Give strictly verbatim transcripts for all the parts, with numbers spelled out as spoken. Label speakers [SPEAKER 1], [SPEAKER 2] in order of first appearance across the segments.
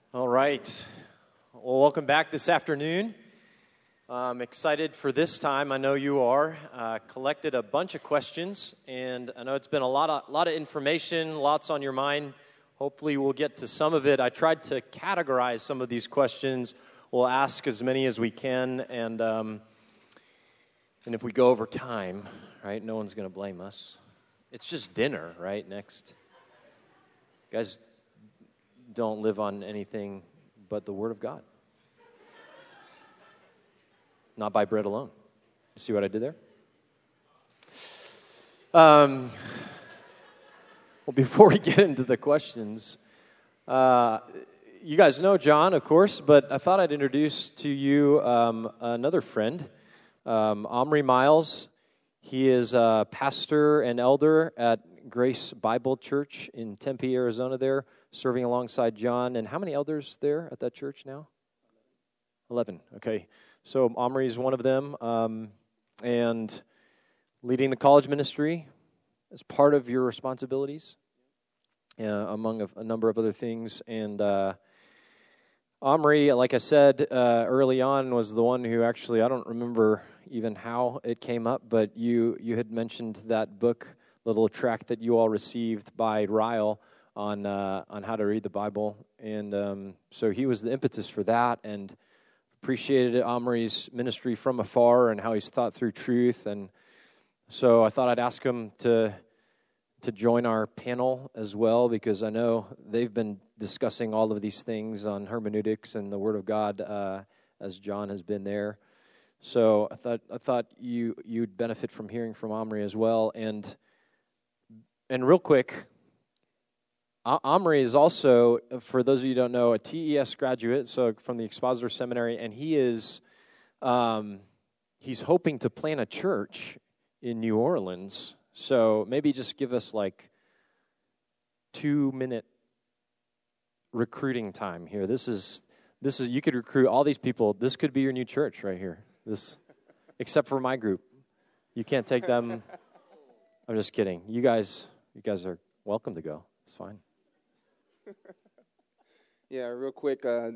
[SPEAKER 1] All right. Well, welcome back this afternoon. I'm excited for this time. I know you are. Uh, collected a bunch of questions, and I know it's been a lot of lot of information, lots on your mind. Hopefully, we'll get to some of it. I tried to categorize some of these questions. We'll ask as many as we can, and um, and if we go over time, right, no one's going to blame us. It's just dinner, right? Next, guys. Don't live on anything but the Word of God. Not by bread alone. You see what I did there? Um, well, before we get into the questions, uh, you guys know John, of course, but I thought I'd introduce to you um, another friend, um, Omri Miles. He is a pastor and elder at Grace Bible Church in Tempe, Arizona there, serving alongside John. And how many elders there at that church now? Eleven. Okay. So Omri is one of them, um, and leading the college ministry is part of your responsibilities, uh, among a, a number of other things. And uh, Omri, like I said uh, early on, was the one who actually, I don't remember even how it came up, but you you had mentioned that book, the little tract that you all received by Ryle on uh, on how to read the Bible. And um, so he was the impetus for that, and appreciated Omri's ministry from afar and how he's thought through truth. And so I thought I'd ask him to to join our panel as well, because I know they've been discussing all of these things on hermeneutics and the Word of God uh, as John has been there. So I thought I thought you you'd benefit from hearing from Omri as well. And and real quick, Omri is also, for those of you who don't know, a T E S graduate, so from the Expositor Seminary, and he is um, he's hoping to plant a church in New Orleans. So maybe just give us like two minute recruiting time here. This is this is you could recruit all these people. This could be your new church right here. This, except for my group, you can't take them. I'm just kidding. You guys, you guys are welcome to go. It's fine.
[SPEAKER 2] Yeah, real quick, uh,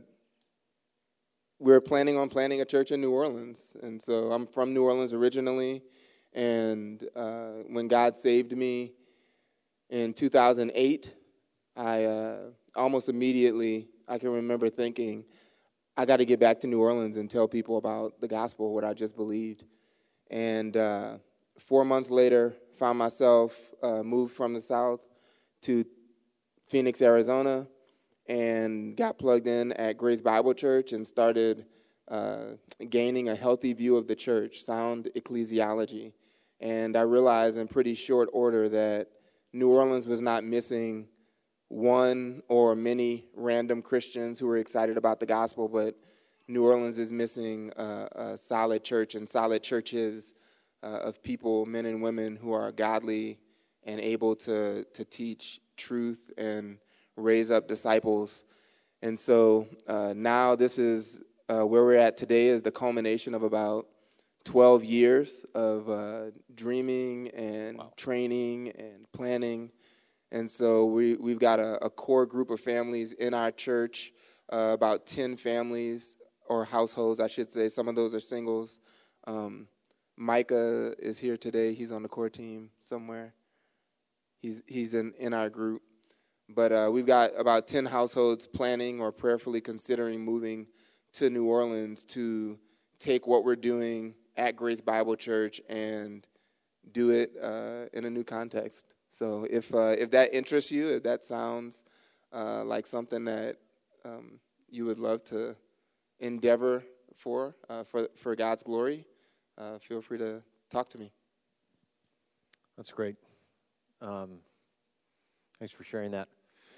[SPEAKER 2] we're planning on planting a church in New Orleans, and so I'm from New Orleans originally, and uh, when God saved me in two thousand eight, I uh, almost immediately, I can remember thinking, I got to get back to New Orleans and tell people about the gospel, what I just believed. And uh, four months later, found myself uh, moved from the South to Phoenix, Arizona, and got plugged in at Grace Bible Church and started uh, gaining a healthy view of the church, sound ecclesiology. And I realized in pretty short order that New Orleans was not missing one or many random Christians who were excited about the gospel, but New Orleans is missing uh, a solid church and solid churches uh, of people, men and women, who are godly and able to to teach truth and raise up disciples. And so uh, now this is uh, where we're at today, is the culmination of about twelve years of uh, dreaming and wow. training and planning. And so we, we've got a, a core group of families in our church, uh, about ten families or households, I should say. Some of those are singles. Um, Micah is here today. He's on the core team somewhere. He's he's in, in our group. But uh, we've got about ten households planning or prayerfully considering moving to New Orleans to take what we're doing at Grace Bible Church and do it uh, in a new context. So if uh, if that interests you, if that sounds uh, like something that um, you would love to endeavor for, uh, for, for God's glory, uh, feel free to talk to me.
[SPEAKER 1] That's great. Um, thanks for sharing that.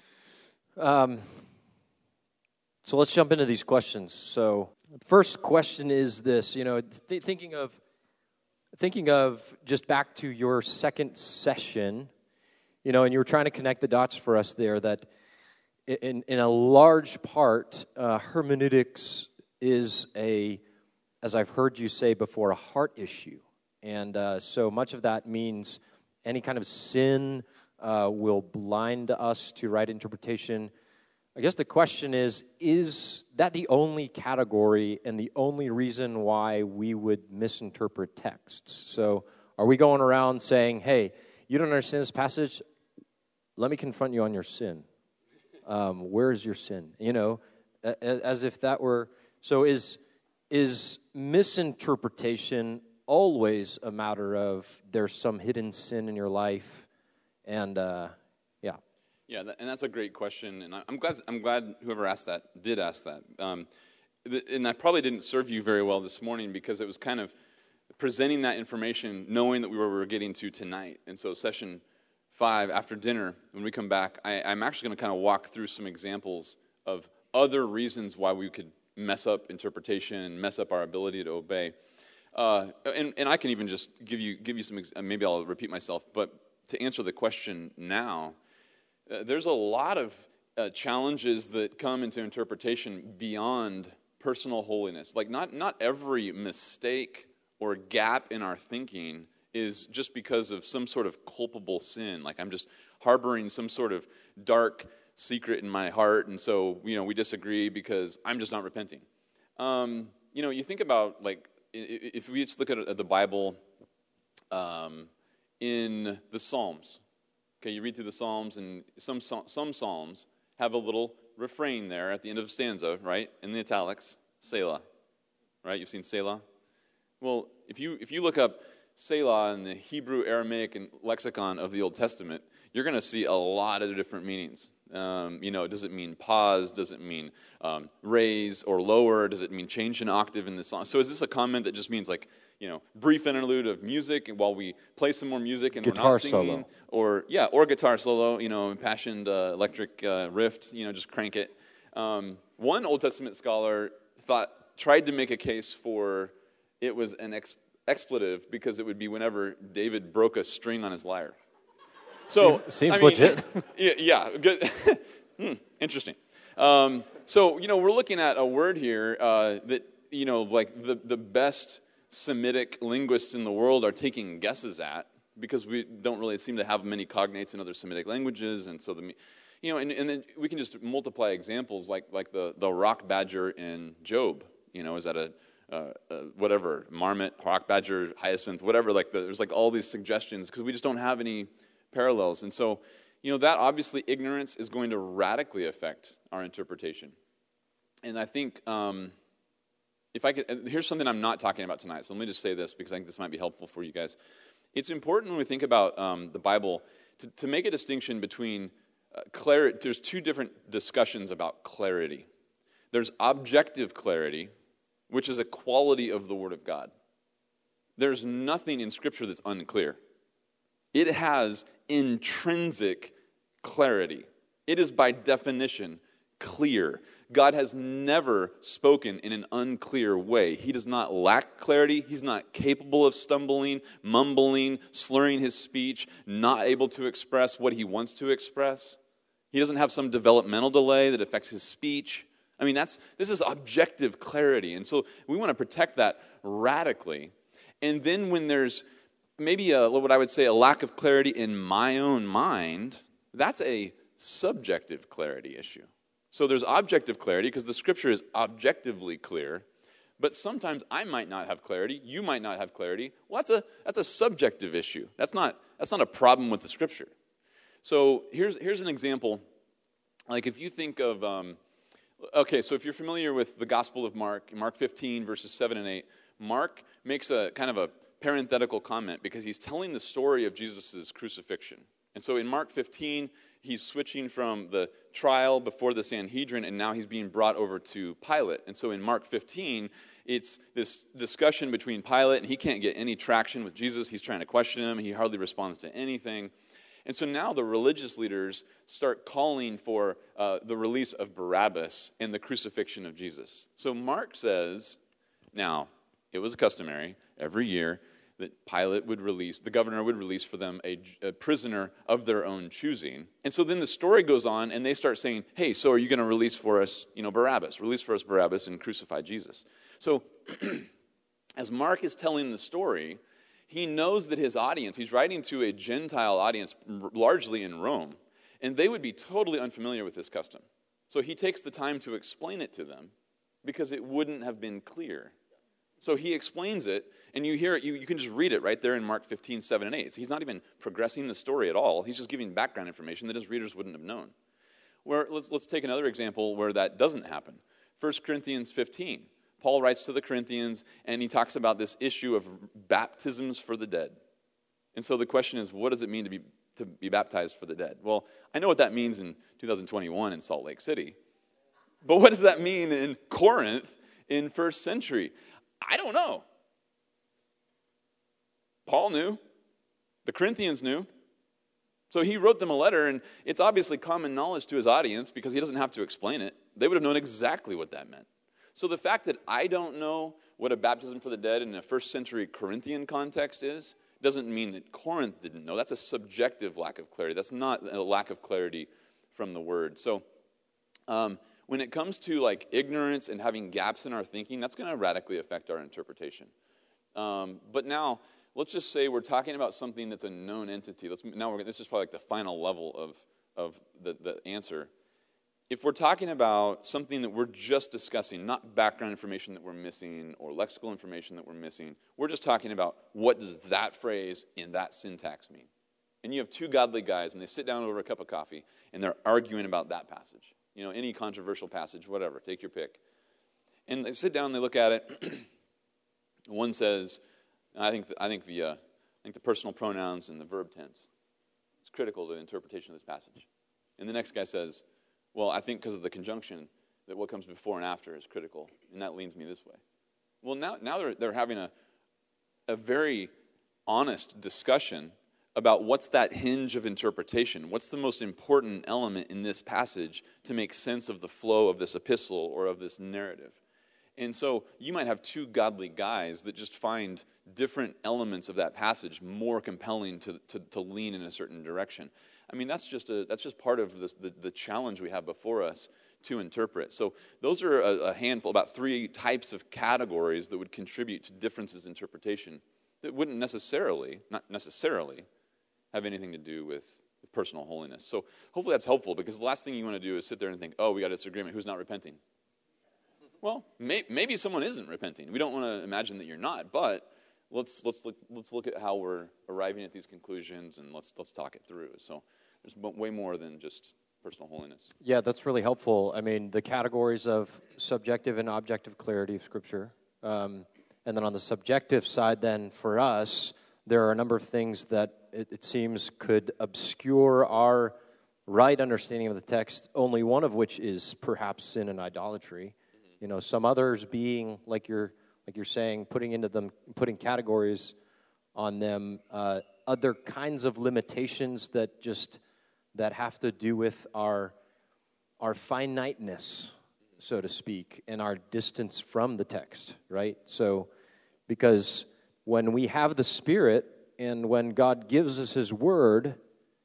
[SPEAKER 1] Um, so let's jump into these questions. So first question is this, you know, th- thinking of thinking of just back to your second session, you know, and you were trying to connect the dots for us there, that in, in a large part, uh, hermeneutics is a, as I've heard you say before, a heart issue. And uh, so much of that means any kind of sin uh, will blind us to right interpretation. I guess the question is, is that the only category and the only reason why we would misinterpret texts? So are we going around saying, hey, you don't understand this passage? Let me confront you on your sin. Um, where is your sin? You know, as if that were... So is is misinterpretation always a matter of there's some hidden sin in your life? And, uh, yeah.
[SPEAKER 3] Yeah, that, and that's a great question, and I'm glad I'm glad whoever asked that did ask that. Um, th- and that probably didn't serve you very well this morning because it was kind of presenting that information knowing that we were, we were getting to tonight. And so session five, after dinner, when we come back, I, I'm actually going to kind of walk through some examples of other reasons why we could mess up interpretation and mess up our ability to obey. Uh, and, and I can even just give you give you some, ex- maybe I'll repeat myself, but to answer the question now, uh, there's a lot of uh, challenges that come into interpretation beyond personal holiness. Like not, not every mistake or gap in our thinking is just because of some sort of culpable sin. Like I'm just harboring some sort of dark secret in my heart, and so, you know, we disagree because I'm just not repenting. Um, you know, you think about, like, if we just look at the Bible um, in the Psalms, okay, you read through the Psalms, and some some Psalms have a little refrain there at the end of the stanza, right, in the italics, Selah, right? You've seen Selah? Well, if you if you look up Selah in the Hebrew, Aramaic, and lexicon of the Old Testament, you're going to see a lot of different meanings. Um, you know, does it mean pause? Does it mean um, raise or lower? Does it mean change an octave in the song? So is this a comment that just means like, you know, brief interlude of music and while we play some more music and
[SPEAKER 1] guitar
[SPEAKER 3] we're not singing?
[SPEAKER 1] Solo.
[SPEAKER 3] Or, yeah, or guitar solo, you know, impassioned uh, electric uh, riff, you know, just crank it. Um, one Old Testament scholar thought, tried to make a case for it was an ex- expletive because it would be whenever David broke a string on his lyre. So
[SPEAKER 1] seems
[SPEAKER 3] I mean,
[SPEAKER 1] legit.
[SPEAKER 3] Yeah, yeah, good. hmm, interesting. Um, so you know, we're looking at a word here uh, that you know, like the the best Semitic linguists in the world are taking guesses at because we don't really seem to have many cognates in other Semitic languages, and so the you know, and, and then we can just multiply examples like like the the rock badger in Job. You know, is that a Uh, uh, whatever, marmot, rock badger, hyacinth, whatever, like the, there's like all these suggestions because we just don't have any parallels. And so, you know, that obviously ignorance is going to radically affect our interpretation. And I think um, if I could, here's something I'm not talking about tonight, so let me just say this because I think this might be helpful for you guys. It's important when we think about um, the Bible to, to make a distinction between uh, clarity. There's two different discussions about clarity. There's objective clarity, which is a quality of the Word of God. There's nothing in Scripture that's unclear. It has intrinsic clarity. It is by definition clear. God has never spoken in an unclear way. He does not lack clarity. He's not capable of stumbling, mumbling, slurring his speech, not able to express what he wants to express. He doesn't have some developmental delay that affects his speech. I mean, that's this is objective clarity, and so we want to protect that radically. And then when there's maybe a, what I would say a lack of clarity in my own mind, that's a subjective clarity issue. So there's objective clarity because the Scripture is objectively clear, but sometimes I might not have clarity, you might not have clarity. Well, that's a that's a subjective issue. That's not that's not a problem with the Scripture. So here's here's an example. Like if you think of um, Okay, so if you're familiar with the Gospel of Mark, Mark fifteen, verses seven and eight, Mark makes a kind of a parenthetical comment because he's telling the story of Jesus' crucifixion. And so in Mark fifteen, he's switching from the trial before the Sanhedrin, and now he's being brought over to Pilate. And so in Mark fifteen, it's this discussion between Pilate, and he can't get any traction with Jesus. He's trying to question him. He hardly responds to anything. And so now the religious leaders start calling for uh, the release of Barabbas and the crucifixion of Jesus. So Mark says, now, it was customary every year that Pilate would release, the governor would release for them a, a prisoner of their own choosing. And so then the story goes on, and they start saying, hey, so are you going to release for us, you know, Barabbas? Release for us Barabbas and crucify Jesus. So as Mark is telling the story, he knows that his audience, he's writing to a Gentile audience largely in Rome, and they would be totally unfamiliar with this custom. So he takes the time to explain it to them because it wouldn't have been clear. So he explains it, and you hear it, you, you can just read it right there in Mark fifteen, seven, and eight. So he's not even progressing the story at all. He's just giving background information that his readers wouldn't have known. Where, let's, let's take another example where that doesn't happen. First Corinthians fifteen. Paul writes to the Corinthians, and he talks about this issue of baptisms for the dead. And so the question is, what does it mean to be to be baptized for the dead? Well, I know what that means in two thousand twenty-one in Salt Lake City. But what does that mean in Corinth in first century? I don't know. Paul knew. The Corinthians knew. So he wrote them a letter, and it's obviously common knowledge to his audience because he doesn't have to explain it. They would have known exactly what that meant. So the fact that I don't know what a baptism for the dead in a first century Corinthian context is doesn't mean that Corinth didn't know. That's a subjective lack of clarity. That's not a lack of clarity from the word. So um, when it comes to like ignorance and having gaps in our thinking, that's going to radically affect our interpretation. Um, but now, let's just say we're talking about something that's a known entity. Let's now we're this is probably like the final level of of the, the answer. If we're talking about something that we're just discussing, not background information that we're missing or lexical information that we're missing, we're just talking about what does that phrase in that syntax mean. And you have two godly guys, and they sit down over a cup of coffee, and they're arguing about that passage. You know, any controversial passage, whatever, take your pick. And they sit down, and they look at it. One says, I think the, I think the uh, I think the personal pronouns and the verb tense is critical to the interpretation of this passage. And the next guy says, well, I think because of the conjunction that what comes before and after is critical, and that leans me this way. Well, now now they're they're having a a very honest discussion about what's that hinge of interpretation. What's the most important element in this passage to make sense of the flow of this epistle or of this narrative? And so you might have two godly guys that just find different elements of that passage more compelling to, to, to lean in a certain direction. I mean, that's just a that's just part of the, the, the challenge we have before us to interpret. So those are a, a handful, about three types of categories that would contribute to differences in interpretation that wouldn't necessarily, not necessarily, have anything to do with, with personal holiness. So hopefully that's helpful, because the last thing you want to do is sit there and think, oh, we got a disagreement, who's not repenting? Well, may, maybe someone isn't repenting. We don't want to imagine that you're not, but let's let's look let's look at how we're arriving at these conclusions, and let's let's talk it through. So there's way more than just personal holiness.
[SPEAKER 1] Yeah, that's really helpful. I mean, the categories of subjective and objective clarity of Scripture, um, and then on the subjective side, then for us, there are a number of things that it, it seems could obscure our right understanding of the text. Only one of which is perhaps sin and idolatry. You know, some others being, like you're like you're saying, putting into them, putting categories on them, uh, other kinds of limitations that just that have to do with our our finiteness, so to speak, and our distance from the text, right? So, because when we have the Spirit and when God gives us His Word,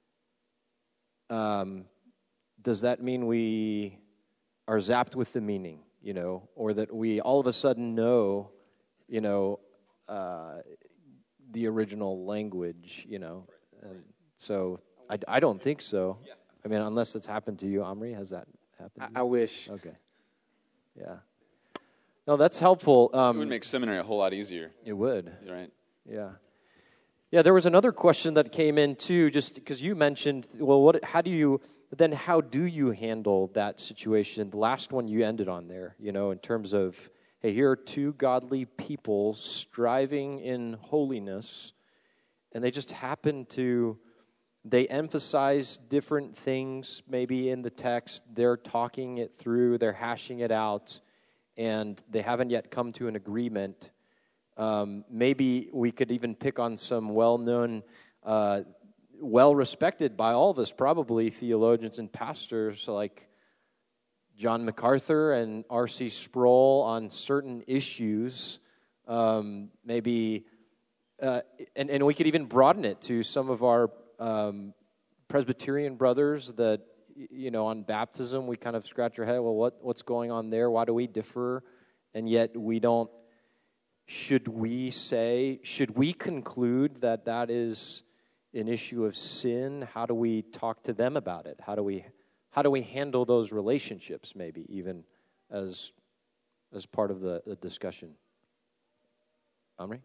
[SPEAKER 1] um, does that mean we are zapped with the meaning? You know, or that we all of a sudden know, you know, uh, the original language, you know. And so I, I don't think so. I mean, unless it's happened to you, Omri, has that happened to you?
[SPEAKER 2] I, I wish.
[SPEAKER 1] Okay. Yeah. No, that's helpful. Um,
[SPEAKER 3] it would make seminary a whole lot easier.
[SPEAKER 1] It would.
[SPEAKER 3] Right.
[SPEAKER 1] Yeah. Yeah, there was another question that came in too, just because you mentioned, well, what? How do you, then how do you handle that situation? The last one you ended on there, you know, in terms of, hey, here are two godly people striving in holiness, and they just happen to, they emphasize different things maybe in the text. They're talking it through, they're hashing it out, and they haven't yet come to an agreement. Um, maybe we could even pick on some well-known, uh, well-respected by all of us, probably, theologians and pastors like John MacArthur and R C Sproul on certain issues. Um, maybe, uh, and, and we could even broaden it to some of our um, Presbyterian brothers that, you know, on baptism, we kind of scratch our head, well, what what's going on there? Why do we differ? And yet we don't. Should we say, should we conclude that that is an issue of sin? How do we talk to them about it? How do we how do we handle those relationships, maybe even as as part of the, the discussion? Omri?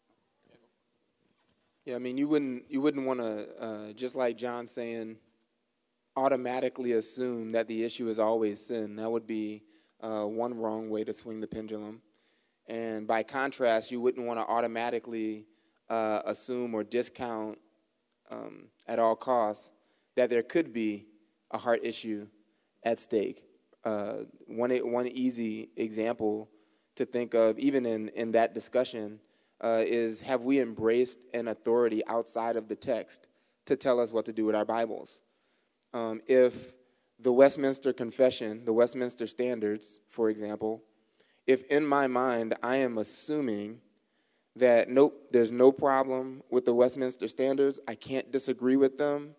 [SPEAKER 2] Yeah, I mean, you wouldn't you wouldn't want to, uh, just like John saying, automatically assume that the issue is always sin. That would be uh, one wrong way to swing the pendulum. And by contrast, you wouldn't want to automatically uh, assume or discount um, at all costs that there could be a heart issue at stake. Uh, one one easy example to think of, even in, in that discussion, uh, is have we embraced an authority outside of the text to tell us what to do with our Bibles? Um, if the Westminster Confession, the Westminster Standards, for example, if in my mind I am assuming that, nope, there's no problem with the Westminster Standards, I can't disagree with them,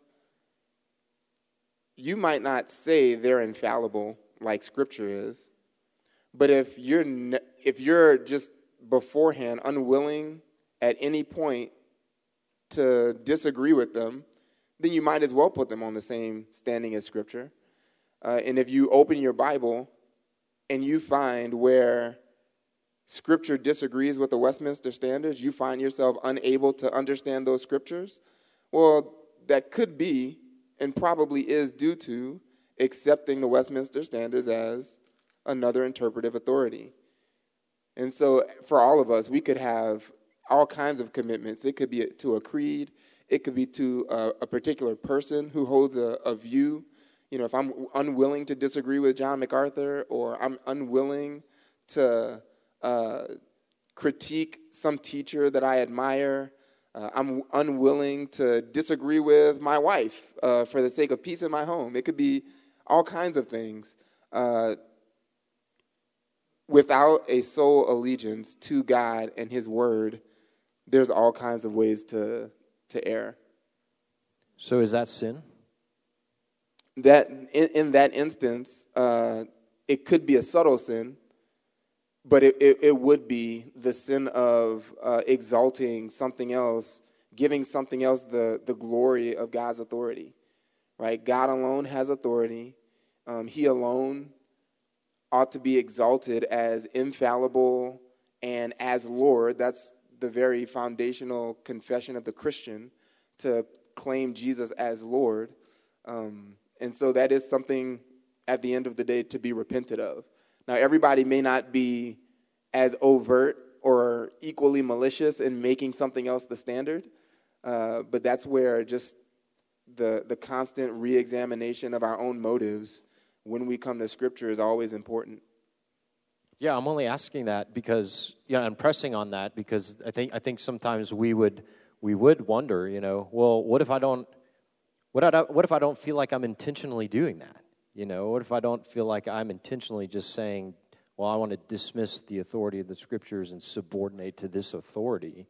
[SPEAKER 2] you might not say they're infallible like Scripture is, but if you're ne- if you're just beforehand unwilling at any point to disagree with them, then you might as well put them on the same standing as Scripture. Uh, and if you open your Bible and you find where Scripture disagrees with the Westminster Standards, you find yourself unable to understand those Scriptures, well, that could be and probably is due to accepting the Westminster Standards as another interpretive authority. And so for all of us, we could have all kinds of commitments. It could be to a creed. It could be to a, a particular person who holds a, a view. You know, if I'm unwilling to disagree with John MacArthur, or I'm unwilling to uh, critique some teacher that I admire, uh, I'm unwilling to disagree with my wife uh, for the sake of peace in my home. It could be all kinds of things. Uh, without a sole allegiance to God and His Word, there's all kinds of ways to to err.
[SPEAKER 1] So is that sin?
[SPEAKER 2] That in, in that instance, uh, it could be a subtle sin, but it, it, it would be the sin of uh, exalting something else, giving something else the, the glory of God's authority, right? God alone has authority. Um, he alone ought to be exalted as infallible and as Lord. That's the very foundational confession of the Christian, to claim Jesus as Lord. Um, and so that is something at the end of the day to be repented of. Now, everybody may not be as overt or equally malicious in making something else the standard, uh, but that's where just the the constant reexamination of our own motives when we come to Scripture is always important.
[SPEAKER 1] Yeah, I'm only asking that because, yeah, I'm pressing on that because I think I think sometimes we would we would wonder, you know, well, what if I don't, what I don't, what if I don't feel like I'm intentionally doing that? You know, what if I don't feel like I'm intentionally just saying, well, I want to dismiss the authority of the Scriptures and subordinate to this authority,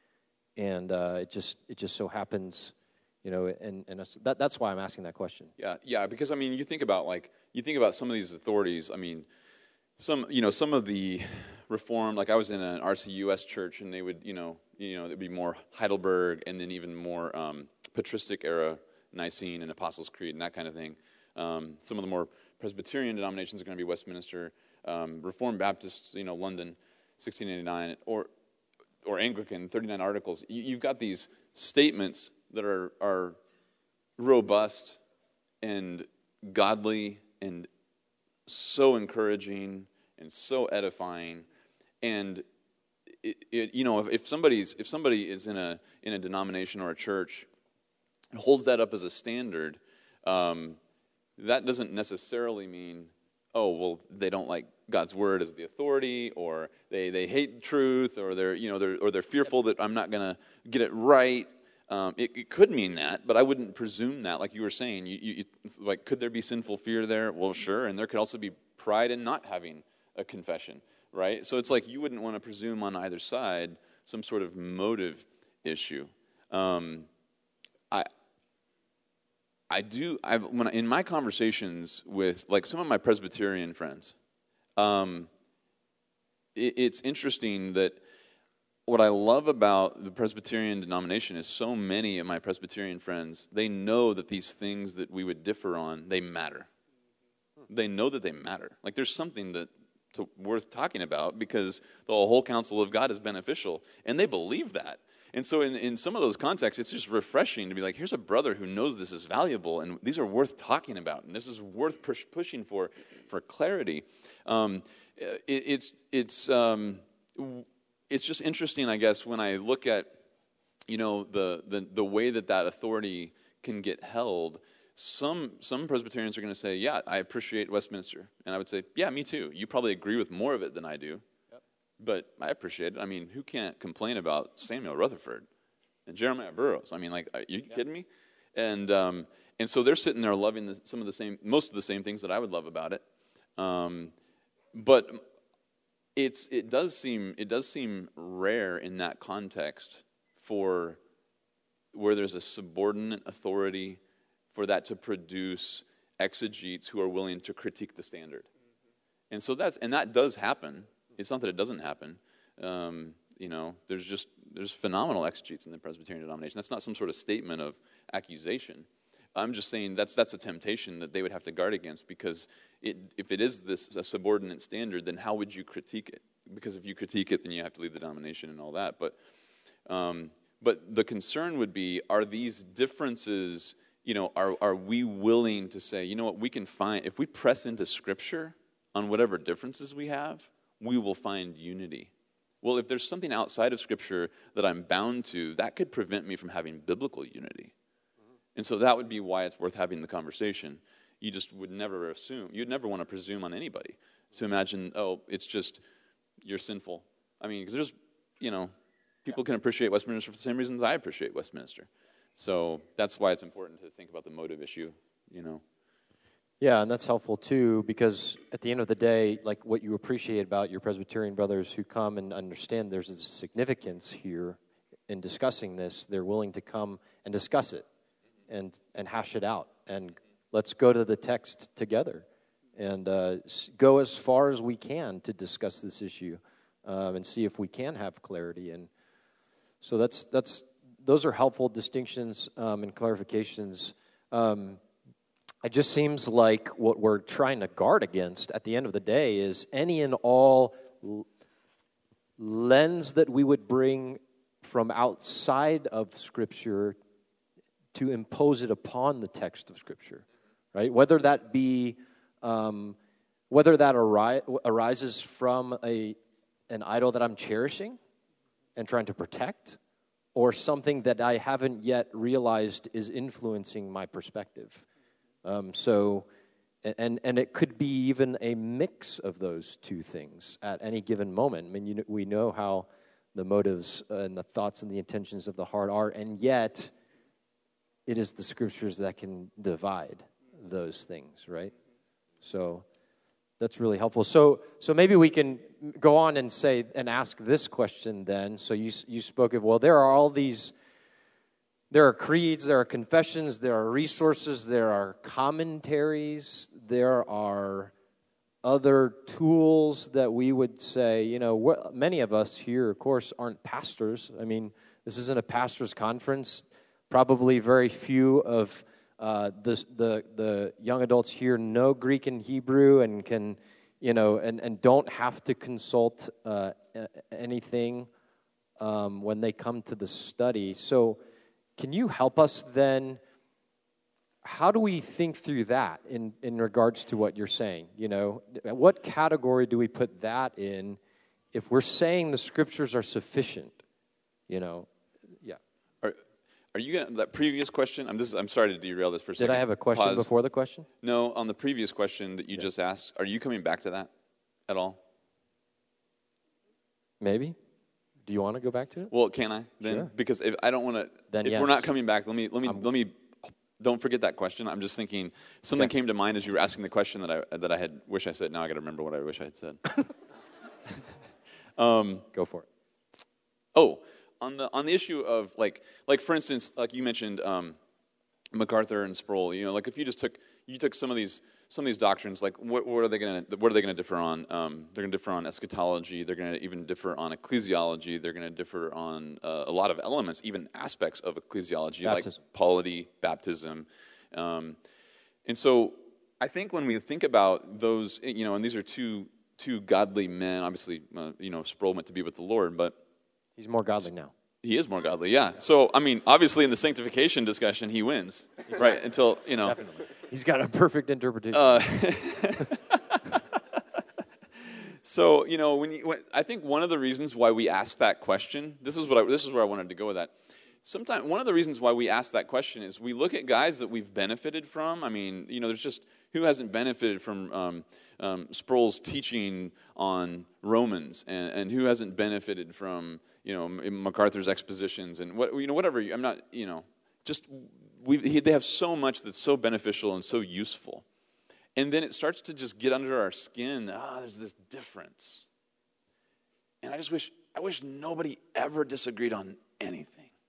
[SPEAKER 1] and uh, it just it just so happens, you know, and and that that's why I'm asking that question.
[SPEAKER 3] Yeah, yeah, because I mean, you think about like you think about some of these authorities. I mean, some you know some of the Reformed, like I was in an R C U S church, and they would you know you know there'd be more Heidelberg, and then even more um, patristic era Nicene and Apostles' Creed and that kind of thing. Um, some of the more Presbyterian denominations are going to be Westminster, um, Reformed Baptists, you know, London, sixteen eighty-nine, or or Anglican, thirty-nine Articles. You, you've got these statements that are are robust and godly and so encouraging and so edifying. And it, it, you know, if, if somebody's if somebody is in a in a denomination or a church and holds that up as a standard, um, that doesn't necessarily mean, oh, well, they don't like God's word as the authority, or they, they hate truth, or they're you know they're or they're fearful that I'm not going to get it right. Um, it, it could mean that, but I wouldn't presume that. Like you were saying, you, you, it's like, could there be sinful fear there? Well, sure, and there could also be pride in not having a confession, right? So it's like you wouldn't want to presume on either side some sort of motive issue. Um, I. I do. I've, when I, in my conversations with like some of my Presbyterian friends, um, it, it's interesting that what I love about the Presbyterian denomination is so many of my Presbyterian friends, they know that these things that we would differ on, they matter. They know that they matter. Like there's something that to, worth talking about because the whole counsel of God is beneficial, and they believe that. And so in, in some of those contexts, it's just refreshing to be like, here's a brother who knows this is valuable, and these are worth talking about, and this is worth push, pushing for for clarity. Um, it, it's it's um, it's just interesting, I guess, when I look at you know the the, the way that that authority can get held. Some some Presbyterians are going to say, yeah, I appreciate Westminster. And I would say, yeah, me too. You probably agree with more of it than I do. Yep. But I appreciate it. I mean, who can't complain about Samuel Rutherford and Jeremiah Burroughs? I mean, like, are you yep. kidding me? And um, and so they're sitting there loving the, some of the same, most of the same things that I would love about it. Um, but it's it does seem it does seem rare in that context for where there's a subordinate authority for that to produce exegetes who are willing to critique the standard. Mm-hmm. And so that's, and that does happen. It's not that it doesn't happen. Um, you know, there's just, there's phenomenal exegetes in the Presbyterian denomination. That's not some sort of statement of accusation. I'm just saying that's that's a temptation that they would have to guard against because it, if it is this a subordinate standard, then how would you critique it? Because if you critique it, then you have to leave the denomination and all that. But, um, but the concern would be, are these differences... You know, are are we willing to say, you know what, we can find, if we press into Scripture on whatever differences we have, we will find unity. Well, if there's something outside of Scripture that I'm bound to, that could prevent me from having biblical unity. Mm-hmm. And so that would be why it's worth having the conversation. You just would never assume, you'd never want to presume on anybody to imagine, oh, it's just, you're sinful. I mean, because there's, you know, people yeah. can appreciate Westminster for the same reasons I appreciate Westminster. So that's why it's important to think about the motive issue, you know.
[SPEAKER 1] Yeah, and that's helpful too, because at the end of the day, like what you appreciate about your Presbyterian brothers who come and understand there's a significance here in discussing this, they're willing to come and discuss it and and hash it out. And let's go to the text together and uh, go as far as we can to discuss this issue um, and see if we can have clarity. And so that's that's... Those are helpful distinctions um, and clarifications. Um, it just seems like what we're trying to guard against at the end of the day is any and all l- lens that we would bring from outside of Scripture to impose it upon the text of Scripture, right? Whether that be, um, whether that ari- arises from a an idol that I'm cherishing and trying to protect, or something that I haven't yet realized is influencing my perspective. Um, so, and and it could be even a mix of those two things at any given moment. I mean, you know, we know how the motives and the thoughts and the intentions of the heart are, and yet it is the Scriptures that can divide those things, right? So that's really helpful. So, so maybe we can go on and say and ask this question then. So you you spoke of, well, there are all these, there are creeds, there are confessions, there are resources, there are commentaries, there are other tools that we would say, you know, what, many of us here, of course, aren't pastors. I mean, this isn't a pastor's conference. Probably very few of uh, the, the the young adults here know Greek and Hebrew and can, you know, and, and don't have to consult uh, anything um, when they come to the study. So can you help us then? How do we think through that in, in regards to what you're saying? You know, what category do we put that in if we're saying the Scriptures are sufficient? You know, yeah.
[SPEAKER 3] Are, are you going to, that previous question, I'm, this, I'm sorry to derail this for a second.
[SPEAKER 1] Did I have a question
[SPEAKER 3] Pause.
[SPEAKER 1] before the question?
[SPEAKER 3] No, on the previous question that you yeah. just asked, are you coming back to that at all?
[SPEAKER 1] Maybe. Do you want to go back to it?
[SPEAKER 3] Well, can I then?
[SPEAKER 1] Sure.
[SPEAKER 3] Because if I don't want to,
[SPEAKER 1] then
[SPEAKER 3] if
[SPEAKER 1] yes.
[SPEAKER 3] we're not coming back, let me, let me,
[SPEAKER 1] I'm,
[SPEAKER 3] let me, don't forget that question. I'm just thinking, something
[SPEAKER 1] okay.
[SPEAKER 3] came to mind as you were asking the question that I that I had wish I said. Now I got to remember what I wish I had said. um,
[SPEAKER 1] Go for it.
[SPEAKER 3] Oh, on the on the issue of like like for instance, like you mentioned, um, MacArthur and Sproul. You know, like if you just took you took some of these some of these doctrines, like what, what are they going to what are they going to differ on? Um, they're going to differ on eschatology. They're going to even differ on ecclesiology. They're going to differ on uh, a lot of elements, even aspects of ecclesiology,
[SPEAKER 1] Baptism.
[SPEAKER 3] like polity, baptism. Um, and so I think when we think about those, you know, and these are two two godly men. Obviously, uh, you know, Sproul went to be with the Lord, but
[SPEAKER 1] He's more godly now.
[SPEAKER 3] he is more godly, yeah. So, I mean, obviously in the sanctification discussion, he wins, right? Until, you know.
[SPEAKER 1] Definitely. He's got a perfect interpretation.
[SPEAKER 3] Uh, so, you know, when, you, when I think one of the reasons why we ask that question, this is what I, this is where I wanted to go with that. Sometimes one of the reasons why we ask that question is we look at guys that we've benefited from. I mean, you know, there's just who hasn't benefited from um, um, Sproul's teaching on Romans, and, and who hasn't benefited from, you know, MacArthur's expositions and what, you know, whatever. I'm not, you know, just we he, they have so much that's so beneficial and so useful, and then it starts to just get under our skin. Ah, there's this difference, and I just wish I wish nobody ever disagreed on anything.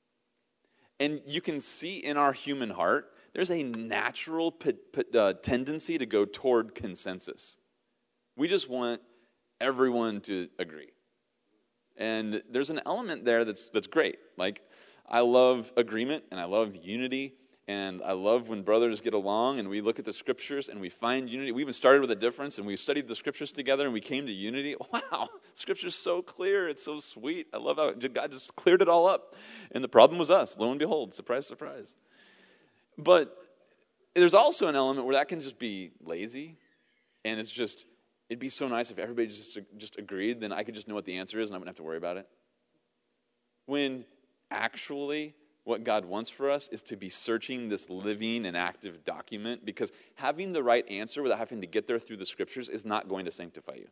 [SPEAKER 3] And you can see in our human heart, there's a natural p- p- uh, tendency to go toward consensus. We just want everyone to agree. And there's an element there that's that's great. Like, I love agreement, and I love unity, and I love when brothers get along, and we look at the scriptures, and we find unity. We even started with a difference, and we studied the scriptures together, and we came to unity. Wow, scripture's so clear. It's so sweet. I love how God just cleared it all up. And the problem was us. Lo and behold, surprise, surprise. But there's also an element where that can just be lazy, and it's just, it'd be so nice if everybody just, just agreed, then I could just know what the answer is, and I wouldn't have to worry about it. When actually, what God wants for us is to be searching this living and active document, because having the right answer without having to get there through the scriptures is not going to sanctify you.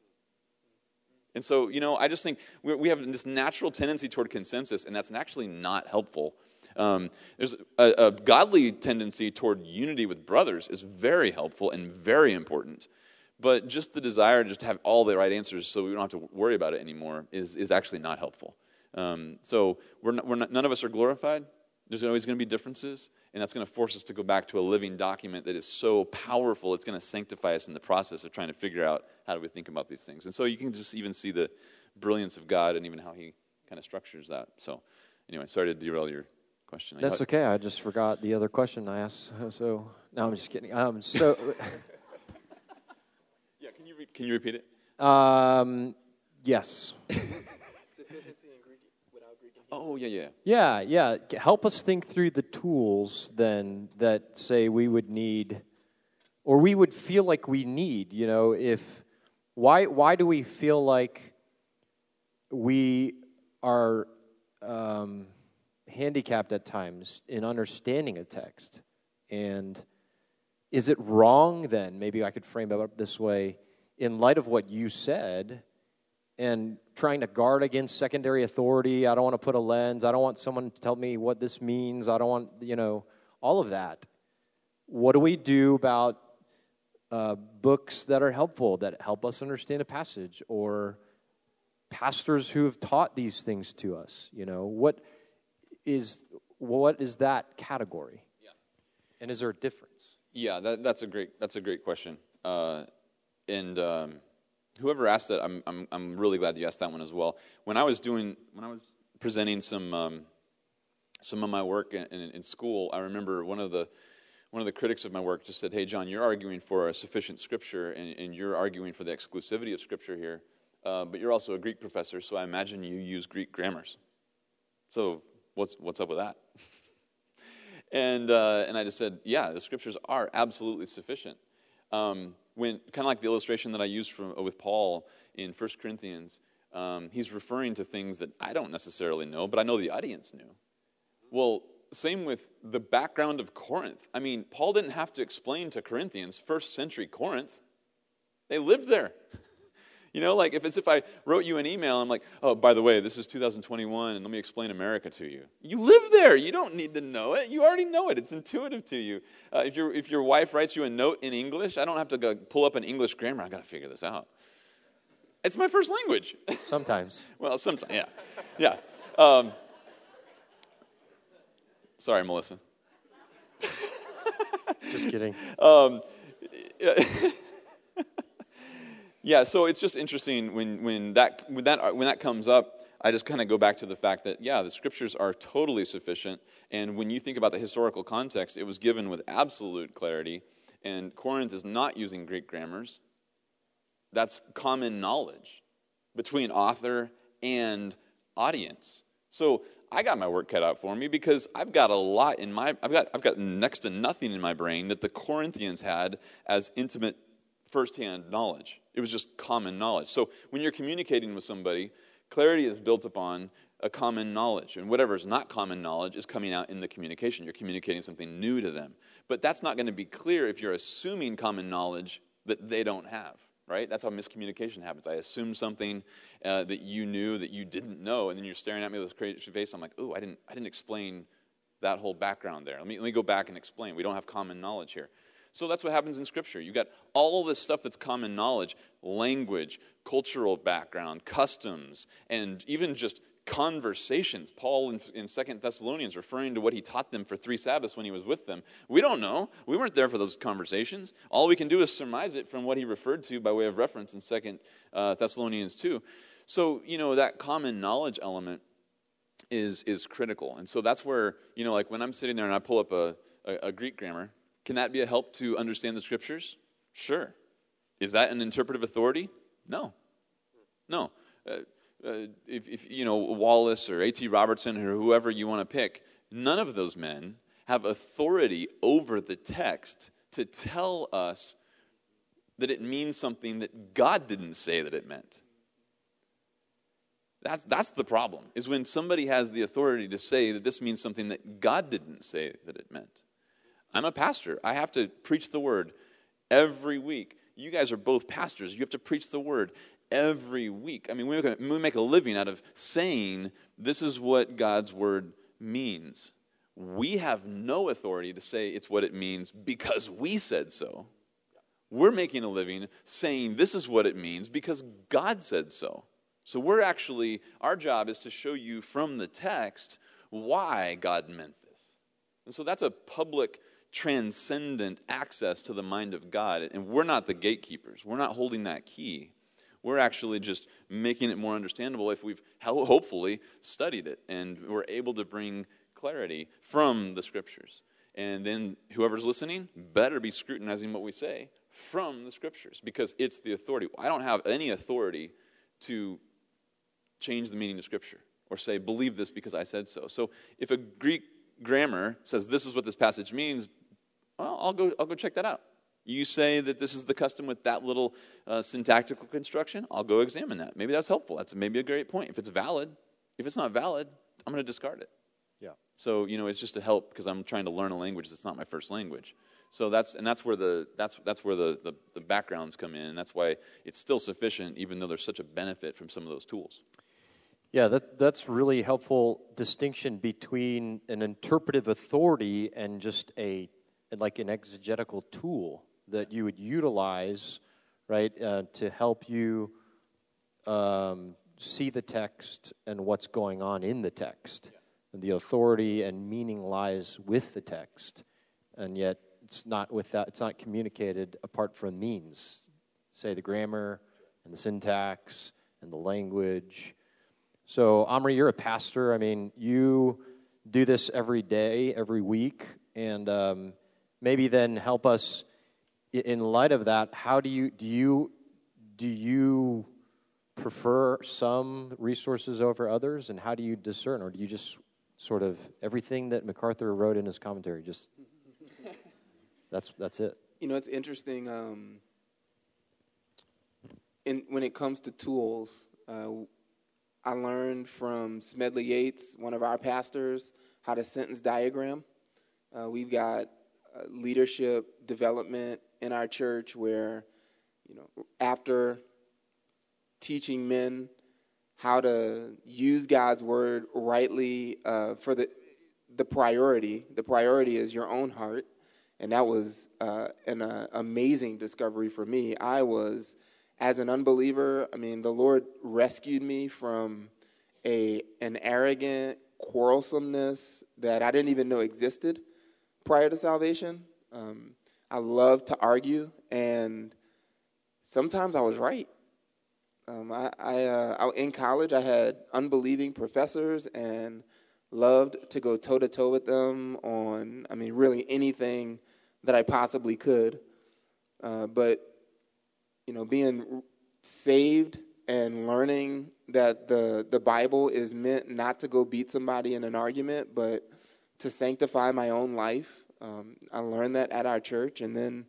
[SPEAKER 3] And so, you know, I just think we we have this natural tendency toward consensus, and that's actually not helpful. Um, there's a, a godly tendency toward unity with brothers is very helpful and very important. But just the desire to just have all the right answers so we don't have to worry about it anymore is, is actually not helpful. Um, so we're not, we're not, none of us are glorified. There's always going to be differences, and that's going to force us to go back to a living document that is so powerful, it's going to sanctify us in the process of trying to figure out how do we think about these things. And so you can just even see the brilliance of God and even how he kind of structures that. So anyway, sorry to derail your question.
[SPEAKER 1] That's okay. I just forgot the other question I asked. So no, I'm just kidding. Um, so
[SPEAKER 3] yeah, can you re- can you repeat it?
[SPEAKER 1] Um, yes.
[SPEAKER 3] Oh, yeah, yeah.
[SPEAKER 1] Yeah, yeah. Help us think through the tools then that say we would need, or we would feel like we need, you know, if, why why do we feel like we are um, handicapped at times in understanding a text? And is it wrong then, maybe I could frame it up this way, in light of what you said, and trying to guard against secondary authority? I don't want to put a lens. I don't want someone to tell me what this means. I don't want, you know, all of that. What do we do about uh, books that are helpful, that help us understand a passage, or pastors who have taught these things to us? You know, what is what is that category? Yeah. And is there a difference?
[SPEAKER 3] Yeah, that, that's a great that's a great question. Uh, and um, Whoever asked that, I'm I'm I'm really glad you asked that one as well. When I was doing when I was presenting some um, some of my work in, in, in school, I remember one of the one of the critics of my work just said, "Hey, John, you're arguing for a sufficient Scripture, and, and you're arguing for the exclusivity of Scripture here, uh, but you're also a Greek professor, so I imagine you use Greek grammars. So what's what's up with that?" and uh, and I just said, "Yeah, the Scriptures are absolutely sufficient." Um, when kind of like the illustration that I used from with Paul in First Corinthians, um, he's referring to things that I don't necessarily know, but I know the audience knew. Well, same with the background of Corinth. I mean, Paul didn't have to explain to Corinthians first century Corinth. They lived there. You know, like if it's if I wrote you an email, I'm like, oh, by the way, this is two thousand twenty-one, and let me explain America to you. You live there. You don't need to know it. You already know it. It's intuitive to you. Uh, if your if your wife writes you a note in English, I don't have to go pull up an English grammar. I got to figure this out. It's my first language.
[SPEAKER 1] Sometimes.
[SPEAKER 3] Well, sometimes, yeah, yeah. Um, sorry, Melissa.
[SPEAKER 1] Just kidding.
[SPEAKER 3] Um, Yeah, so it's just interesting when, when that when that when that comes up, I just kind of go back to the fact that, yeah, the scriptures are totally sufficient, and when you think about the historical context, it was given with absolute clarity, and Corinth is not using Greek grammars. That's common knowledge between author and audience. So I got my work cut out for me because I've got a lot in my I've got I've got next to nothing in my brain that the Corinthians had as intimate firsthand knowledge. It was just common knowledge. So when you're communicating with somebody, clarity is built upon a common knowledge, and whatever is not common knowledge is coming out in the communication. You're communicating something new to them. But that's not going to be clear if you're assuming common knowledge that they don't have, right? That's how miscommunication happens. I assume something uh, that you knew that you didn't know, and then you're staring at me with this crazy face. I'm like, oh, I didn't, I didn't explain that whole background there. Let me, let me go back and explain. We don't have common knowledge here. So that's what happens in Scripture. You've got all this stuff that's common knowledge, language, cultural background, customs, and even just conversations. Paul in, in Second Thessalonians referring to what he taught them for three Sabbaths when he was with them. We don't know. We weren't there for those conversations. All we can do is surmise it from what he referred to by way of reference in Second uh, Thessalonians two. So, you know, that common knowledge element is is critical. And so that's where, you know, like when I'm sitting there and I pull up a, a, a Greek grammar, can that be a help to understand the Scriptures? Sure. Is that an interpretive authority? No. No. Uh, uh, if, if, you know, Wallace or A T Robertson or whoever you want to pick, none of those men have authority over the text to tell us that it means something that God didn't say that it meant. That's, that's the problem, is when somebody has the authority to say that this means something that God didn't say that it meant. I'm a pastor. I have to preach the word every week. You guys are both pastors. You have to preach the word every week. I mean, we make a, we make a living out of saying this is what God's word means. We have no authority to say it's what it means because we said so. We're making a living saying this is what it means because God said so. So we're actually, our job is to show you from the text why God meant this. And so that's a public, transcendent access to the mind of God. And we're not the gatekeepers. We're not holding that key. We're actually just making it more understandable if we've hopefully studied it and we're able to bring clarity from the Scriptures. And then whoever's listening better be scrutinizing what we say from the Scriptures because it's the authority. I don't have any authority to change the meaning of Scripture or say, believe this because I said so. So if a Greek grammar says this is what this passage means, well, I'll go I'll go check that out. You say that this is the custom with that little uh, syntactical construction, I'll go examine that. Maybe that's helpful. That's maybe a great point. If it's valid, if it's not valid, I'm going to discard it.
[SPEAKER 1] Yeah.
[SPEAKER 3] So, you know, it's just a help because I'm trying to learn a language that's not my first language. So that's and that's where the that's that's where the, the, the backgrounds come in, and that's why it's still sufficient, even though there's such a benefit from some of those tools.
[SPEAKER 1] Yeah, that, that's really helpful distinction between an interpretive authority and just a like an exegetical tool that you would utilize, right, uh, to help you um, see the text and what's going on in the text. Yeah. And the authority and meaning lies with the text, and yet it's not with that. It's not communicated apart from means. Say the grammar and the syntax and the language. So, Omri, you're a pastor. I mean, you do this every day, every week, and um, maybe then help us in light of that. How do you do you do you prefer some resources over others, and how do you discern, or do you just sort of everything that MacArthur wrote in his commentary? Just that's that's it.
[SPEAKER 2] You know, it's interesting. Um, in when it comes to tools. Uh, I learned from Smedley Yates, one of our pastors, how to sentence diagram. Uh, we've got uh, leadership development in our church where, you know, after teaching men how to use God's word rightly uh, for the the priority, the priority is your own heart, and that was uh, an uh, amazing discovery for me. I was. As an unbeliever, I mean, the Lord rescued me from a an arrogant quarrelsomeness that I didn't even know existed prior to salvation. Um, I love to argue, and sometimes I was right. Um, I, I, uh, I in college I had unbelieving professors and loved to go toe to toe with them on, I mean, really anything that I possibly could. Uh, but you know, being saved and learning that the the Bible is meant not to go beat somebody in an argument, but to sanctify my own life. Um, I learned that at our church, and then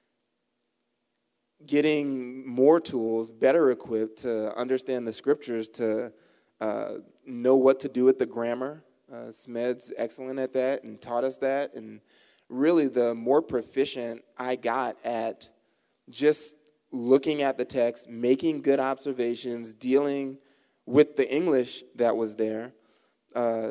[SPEAKER 2] getting more tools, better equipped to understand the scriptures, to uh, know what to do with the grammar. Uh, Smed's excellent at that and taught us that. And really, the more proficient I got at just looking at the text, making good observations, dealing with the English that was there, uh,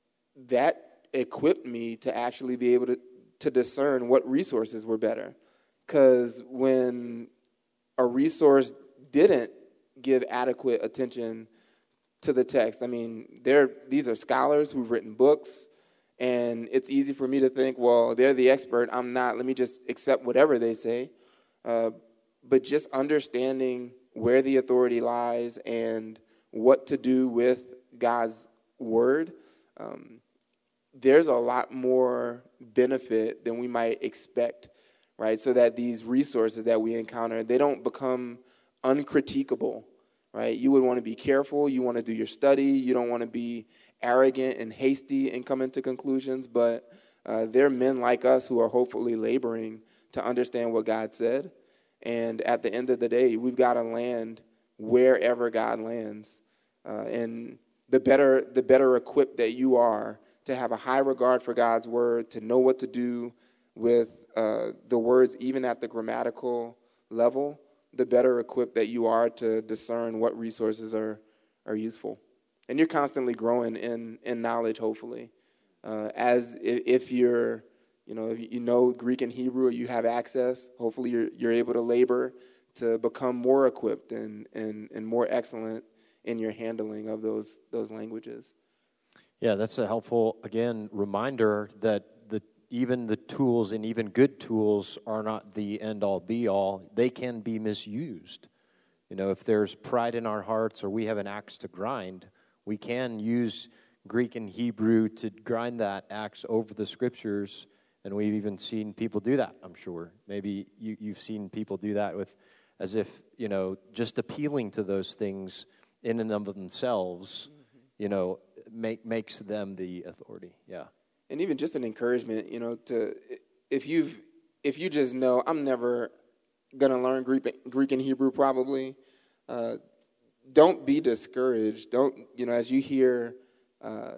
[SPEAKER 2] that equipped me to actually be able to, to discern what resources were better. Because when a resource didn't give adequate attention to the text, I mean, they're, these are scholars who've written books, and it's easy for me to think, well, they're the expert, I'm not, let me just accept whatever they say. Uh, but just understanding where the authority lies and what to do with God's word, um, there's a lot more benefit than we might expect, right? So that these resources that we encounter, they don't become uncritiquable, right? You would want to be careful. You want to do your study. You don't want to be arrogant and hasty and come into conclusions. But uh, there are men like us who are hopefully laboring to understand what God said. And at the end of the day, we've got to land wherever God lands. Uh, and the better, the better equipped that you are to have a high regard for God's word, to know what to do with uh, the words even at the grammatical level, the better equipped that you are to discern what resources are, are useful. And you're constantly growing in, in knowledge, hopefully. Uh, as if, if you're, you know, if you know Greek and Hebrew or you have access, hopefully you're, you're able to labor to become more equipped and, and, and more excellent in your handling of those those languages.
[SPEAKER 1] Yeah, that's a helpful, again, reminder that the even the tools and even good tools are not the end-all, be-all. They can be misused. You know, if there's pride in our hearts or we have an axe to grind, we can use Greek and Hebrew to grind that axe over the scriptures, and we've even seen people do that, I'm sure. Maybe you, you've seen people do that with, as if, you know, just appealing to those things in and of themselves, mm-hmm. you know, make, makes them the authority, yeah.
[SPEAKER 2] And even just an encouragement, you know, to if you've if you just know I'm never gonna learn Greek, Greek and Hebrew probably, uh, don't be discouraged. Don't you know as you hear uh,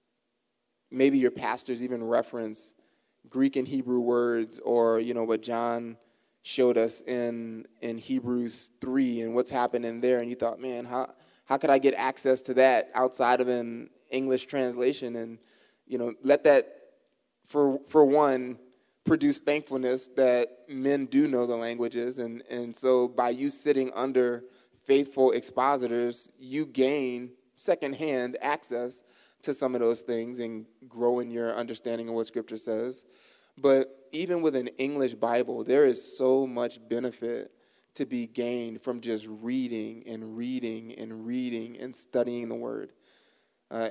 [SPEAKER 2] maybe your pastors even reference Greek and Hebrew words, or you know what John showed us in in Hebrews three and what's happening there, and you thought, man, how how could I get access to that outside of an English translation? And you know, let that, for for one, produce thankfulness that men do know the languages. And, and so by you sitting under faithful expositors, you gain secondhand access to some of those things and grow in your understanding of what Scripture says. But even with an English Bible, there is so much benefit to be gained from just reading and reading and reading and studying the Word. Uh,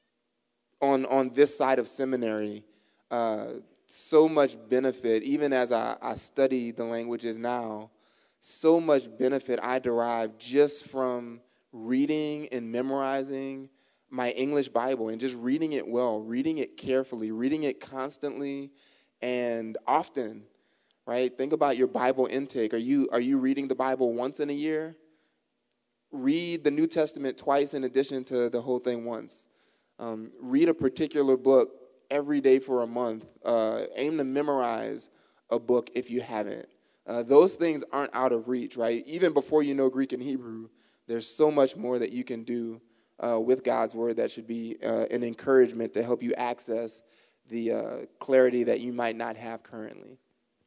[SPEAKER 2] On on this side of seminary, uh, so much benefit, even as I, I study the languages now, so much benefit I derive just from reading and memorizing my English Bible and just reading it well, reading it carefully, reading it constantly and often, right? Think about your Bible intake. Are you are you reading the Bible once in a year? Read the New Testament twice in addition to the whole thing once. Um, read a particular book every day for a month. Uh, aim to memorize a book if you haven't. Uh, those things aren't out of reach, right? Even before you know Greek and Hebrew, there's so much more that you can do uh, with God's Word that should be uh, an encouragement to help you access the uh, clarity that you might not have currently.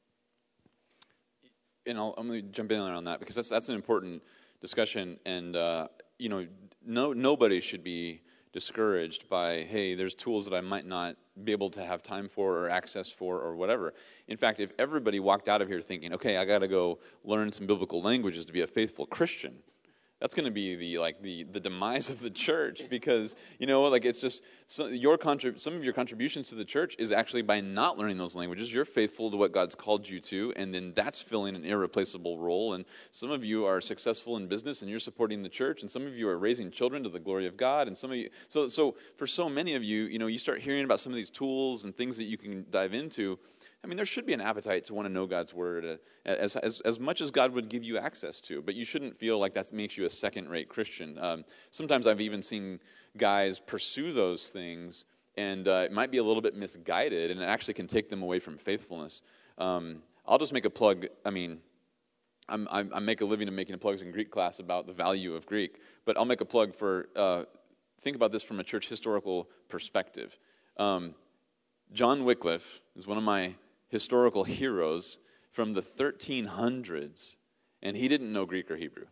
[SPEAKER 3] And I'll, I'm going to jump in on that because that's that's an important discussion. And, uh, you know, no nobody should be discouraged by, hey, there's tools that I might not be able to have time for or access for or whatever. In fact, if everybody walked out of here thinking, okay, I got to go learn some biblical languages to be a faithful Christian, that's going to be the like the, the demise of the church, because you know like it's just so your contrib- some of your contributions to the church is actually by not learning those languages. You're faithful to what God's called you to, and then that's filling an irreplaceable role. And some of you are successful in business and you're supporting the church, and some of you are raising children to the glory of God, and some of you so so for so many of you, you know, you start hearing about some of these tools and things that you can dive into. I mean, there should be an appetite to want to know God's word uh, as, as as much as God would give you access to, but you shouldn't feel like that makes you a second-rate Christian. Um, sometimes I've even seen guys pursue those things, and uh, it might be a little bit misguided, and it actually can take them away from faithfulness. Um, I'll just make a plug. I mean, I'm, I'm, I make a living of making plugs in Greek class about the value of Greek, but I'll make a plug for, uh, think about this from a church historical perspective. Um, John Wycliffe is one of my historical heroes from the thirteen hundreds, and he didn't know Greek or Hebrew.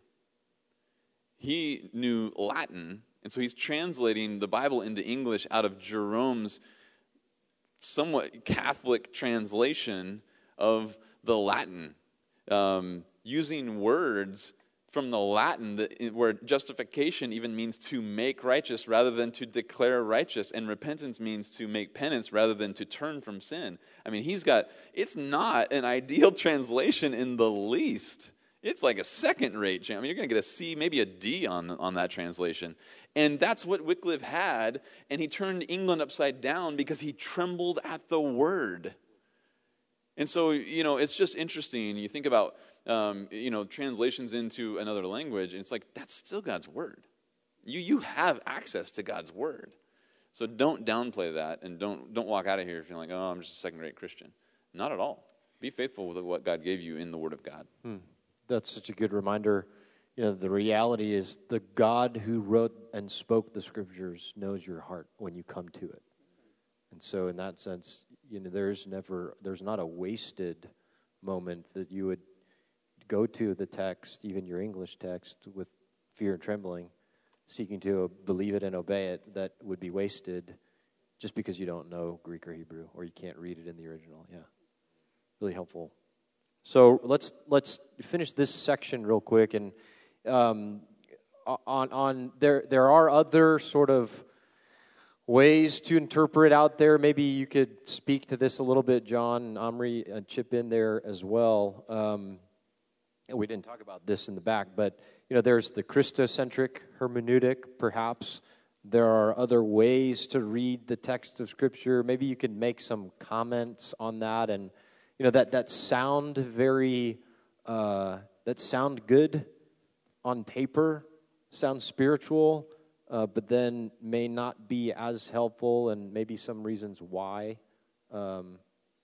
[SPEAKER 3] He knew Latin, and so he's translating the Bible into English out of Jerome's somewhat Catholic translation of the Latin, um, using words from the Latin that, where justification even means to make righteous rather than to declare righteous, and repentance means to make penance rather than to turn from sin. I mean, he's got, it's not an ideal translation in the least. It's like a second-rate. I mean, you're going to get a C, maybe a D on, on that translation. And that's what Wycliffe had, and he turned England upside down because he trembled at the word. And so, you know, it's just interesting. You think about, um, you know, translations into another language, and it's like, that's still God's word. You you have access to God's word. So don't downplay that, and don't don't walk out of here feeling like, oh, I'm just a second-rate Christian. Not at all. Be faithful with what God gave you in the word of God.
[SPEAKER 1] Hmm. That's such a good reminder. You know, the reality is the God who wrote and spoke the scriptures knows your heart when you come to it. And so in that sense, you know, there's never, there's not a wasted moment that you would go to the text, even your English text, with fear and trembling, seeking to believe it and obey it, that would be wasted just because you don't know Greek or Hebrew, or you can't read it in the original. Yeah, really helpful. So let's let's finish this section real quick, and um, on on there there are other sort of ways to interpret out there. Maybe you could speak to this a little bit, John, and Omri, uh, chip in there as well. Um, we didn't talk about this in the back, but you know, there's the Christocentric hermeneutic, perhaps. There are other ways to read the text of Scripture. Maybe you could make some comments on that, and you know, that that sound very uh, that sound good on paper, sound spiritual. Uh, but then may not be as helpful, and maybe some reasons why. Um,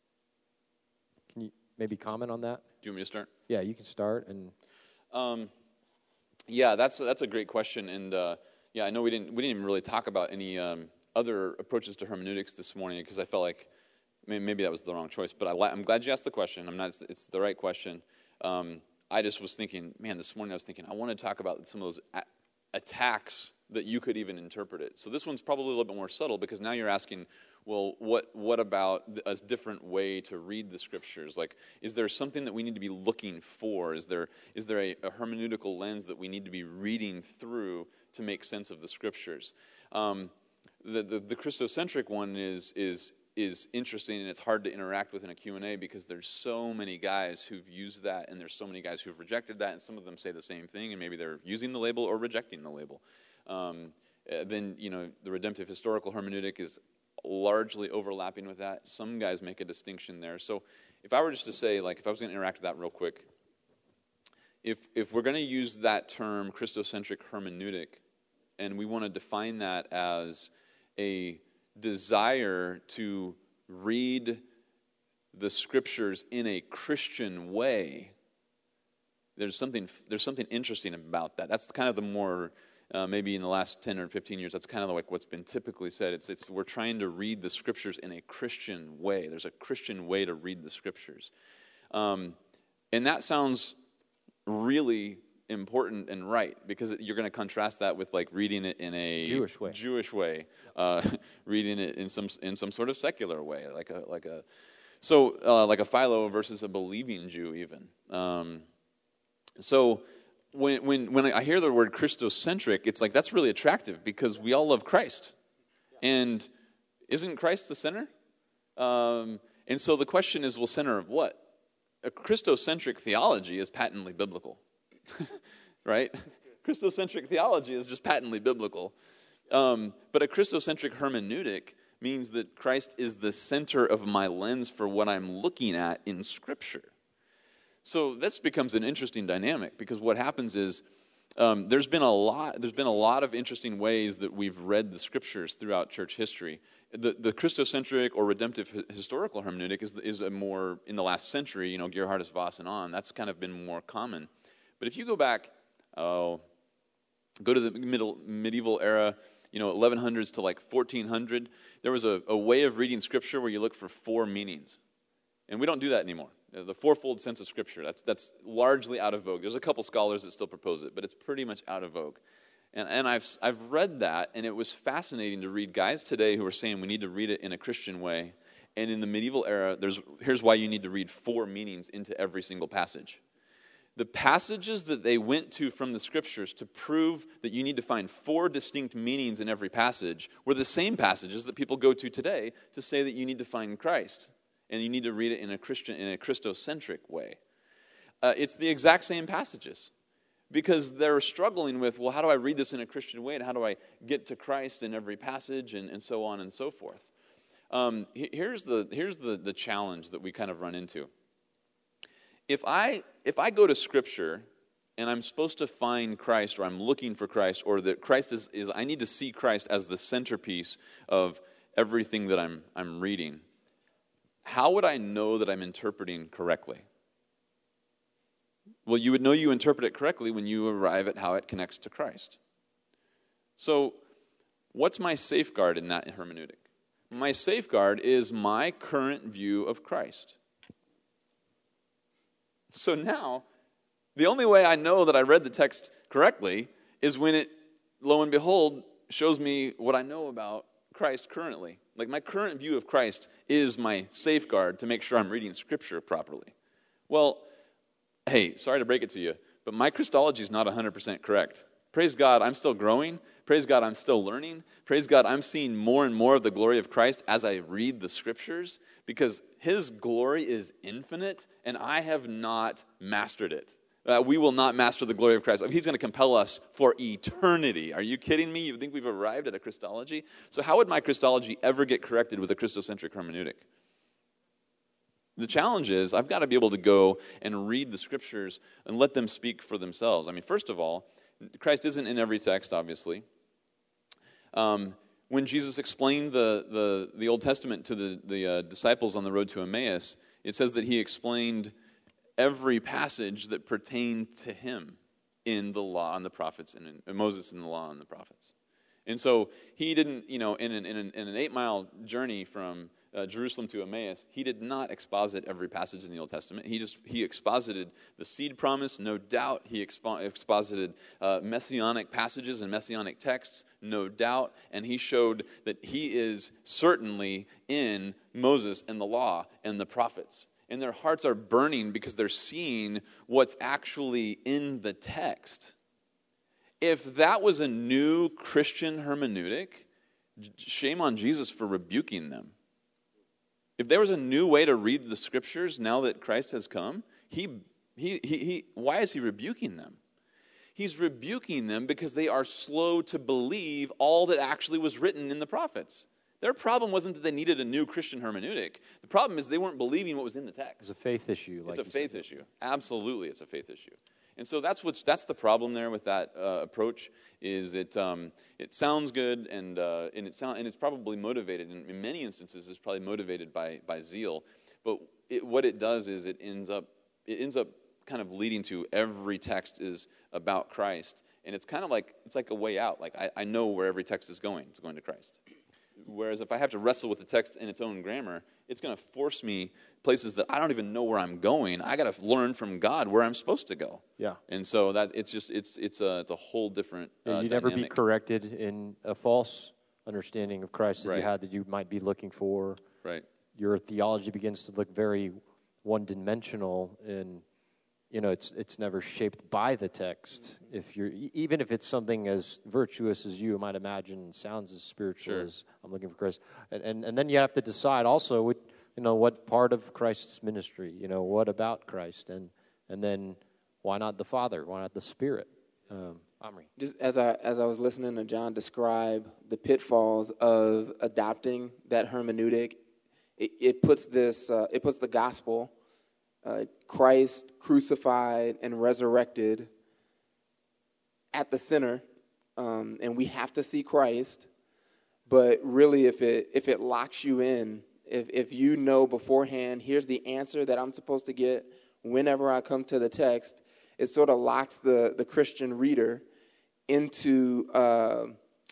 [SPEAKER 1] can you maybe comment on that?
[SPEAKER 3] Do you want me to start?
[SPEAKER 1] Yeah, you can start. And
[SPEAKER 3] um, yeah, that's that's a great question, and uh, yeah, I know we didn't we didn't even really talk about any um, other approaches to hermeneutics this morning, because I felt like maybe that was the wrong choice. But I, I'm glad you asked the question. I'm not. It's, it's the right question. Um, I just was thinking, man, this morning I was thinking I want to talk about some of those a- attacks that you could even interpret it. So this one's probably a little bit more subtle, because now you're asking, well, what what about a different way to read the Scriptures? Like, is there something that we need to be looking for? Is there is there a, a hermeneutical lens that we need to be reading through to make sense of the Scriptures? Um, the, the the Christocentric one is is is interesting, and it's hard to interact with in a Q and A, because there's so many guys who've used that, and there's so many guys who've rejected that, and some of them say the same thing, and maybe they're using the label or rejecting the label. Um, uh, then, you know, the redemptive historical hermeneutic is largely overlapping with that. Some guys make a distinction there. So if I were just to say, like, if I was going to interact with that real quick, if if we're going to use that term, Christocentric hermeneutic, and we want to define that as a desire to read the Scriptures in a Christian way, there's something there's something interesting about that. That's kind of the more Uh, maybe in the last ten or fifteen years, that's kind of like what's been typically said. It's, it's we're trying to read the Scriptures in a Christian way. There's a Christian way to read the Scriptures. Um, and that sounds really important and right, because you're going to contrast that with like reading it in a
[SPEAKER 1] Jewish way.
[SPEAKER 3] Jewish way, uh, reading it in some in some sort of secular way, like a like a so uh, like a Philo versus a believing Jew, even. Um, so when when when I hear the word Christocentric, it's like that's really attractive because we all love Christ, and isn't Christ the center? Um, and so the question is, well, center of what? A Christocentric theology is patently biblical, right? Christocentric theology is just patently biblical. Um, but a Christocentric hermeneutic means that Christ is the center of my lens for what I'm looking at in Scripture. So this becomes an interesting dynamic, because what happens is um, there's been a lot. There's been a lot of interesting ways that we've read the Scriptures throughout church history. The, the Christocentric or redemptive historical hermeneutic is, is a more, in the last century, you know, Gerhardus Voss and on, that's kind of been more common. But if you go back, oh, go to the middle medieval era, you know, eleven hundreds to like fourteen hundred, there was a, a way of reading Scripture where you look for four meanings. And we don't do that anymore. The fourfold sense of Scripture, that's, that's largely out of vogue. There's a couple scholars that still propose it, but it's pretty much out of vogue. And, and I've I've read that, and it was fascinating to read guys today who are saying we need to read it in a Christian way. And in the medieval era, there's here's why you need to read four meanings into every single passage. The passages that they went to from the Scriptures to prove that you need to find four distinct meanings in every passage were the same passages that people go to today to say that you need to find Christ, and you need to read it in a Christian, in a Christocentric way. Uh, it's the exact same passages. Because they're struggling with, well, how do I read this in a Christian way, and how do I get to Christ in every passage, and, and so on and so forth. Um, here's the here's the, the challenge that we kind of run into. If I if I go to Scripture and I'm supposed to find Christ, or I'm looking for Christ, or that Christ is, is I need to see Christ as the centerpiece of everything that I'm I'm reading, how would I know that I'm interpreting correctly? Well, you would know you interpret it correctly when you arrive at how it connects to Christ. So, what's my safeguard in that hermeneutic? My safeguard is my current view of Christ. So now, the only way I know that I read the text correctly is when it, lo and behold, shows me what I know about Christ currently. Like, my current view of Christ is my safeguard to make sure I'm reading Scripture properly. Well, hey, sorry to break it to you, but my Christology is not one hundred percent correct. Praise God, I'm still growing. Praise God, I'm still learning. Praise God, I'm seeing more and more of the glory of Christ as I read the Scriptures, because His glory is infinite, and I have not mastered it. Uh, we will not master the glory of Christ. He's going to compel us for eternity. Are you kidding me? You think we've arrived at a Christology? So how would my Christology ever get corrected with a Christocentric hermeneutic? The challenge is I've got to be able to go and read the Scriptures and let them speak for themselves. I mean, first of all, Christ isn't in every text, obviously. Um, when Jesus explained the, the, the Old Testament to the, the uh, disciples on the road to Emmaus, it says that He explained every passage that pertained to Him in the law and the prophets, and in, in Moses in the law and the prophets. And so He didn't, you know, in an, in an, in an eight-mile journey from Uh, Jerusalem to Emmaus, He did not exposit every passage in the Old Testament. He just he exposited the seed promise, no doubt. He expo- exposited uh, messianic passages and messianic texts, no doubt. And He showed that He is certainly in Moses and the law and the prophets. And their hearts are burning because they're seeing what's actually in the text. If that was a new Christian hermeneutic, shame on Jesus for rebuking them. If there was a new way to read the Scriptures now that Christ has come, he, he, he, he, why is He rebuking them? He's rebuking them because they are slow to believe all that actually was written in the prophets. Their problem wasn't that they needed a new Christian hermeneutic. The problem is they weren't believing what was in the text.
[SPEAKER 1] It's a faith issue. Like
[SPEAKER 3] it's a faith said. issue. Absolutely, it's a faith issue. And so that's what's that's the problem there with that uh, approach. Is it um, it sounds good and uh, and it sound and it's probably motivated in, in many instances. It's probably motivated by by zeal, but it, what it does is it ends up it ends up kind of leading to every text is about Christ, and it's kind of like it's like a way out. Like I, I know where every text is going. It's going to Christ. whereas if I have to wrestle with the text in its own grammar, it's going to force me places that I don't even know where I'm going. I got to learn from God where I'm supposed to go.
[SPEAKER 1] Yeah.
[SPEAKER 3] And so that it's just it's it's a it's a whole different. Uh,
[SPEAKER 1] Yeah, you'd
[SPEAKER 3] dynamic.
[SPEAKER 1] never be corrected in a false understanding of Christ that
[SPEAKER 3] Right.
[SPEAKER 1] you had that you might be looking for.
[SPEAKER 3] Right.
[SPEAKER 1] Your theology begins to look very one-dimensional, and you know it's it's never shaped by the text. If you're e- even if it's something as virtuous as you might imagine, and sounds as spiritual
[SPEAKER 3] Sure.
[SPEAKER 1] as I'm looking for Christ, and, and and then you have to decide also what you know what part of Christ's ministry, you know what about Christ, and and then why not the Father, why not the Spirit? Um, Omri.
[SPEAKER 2] Just as I as I was listening to John describe the pitfalls of adopting that hermeneutic, it, it puts this uh, it puts the gospel, uh, Christ crucified and resurrected, at the center, um, and we have to see Christ. But really, if it if it locks you in, if if you know beforehand, here's the answer that I'm supposed to get whenever I come to the text, it sort of locks the the Christian reader into, uh,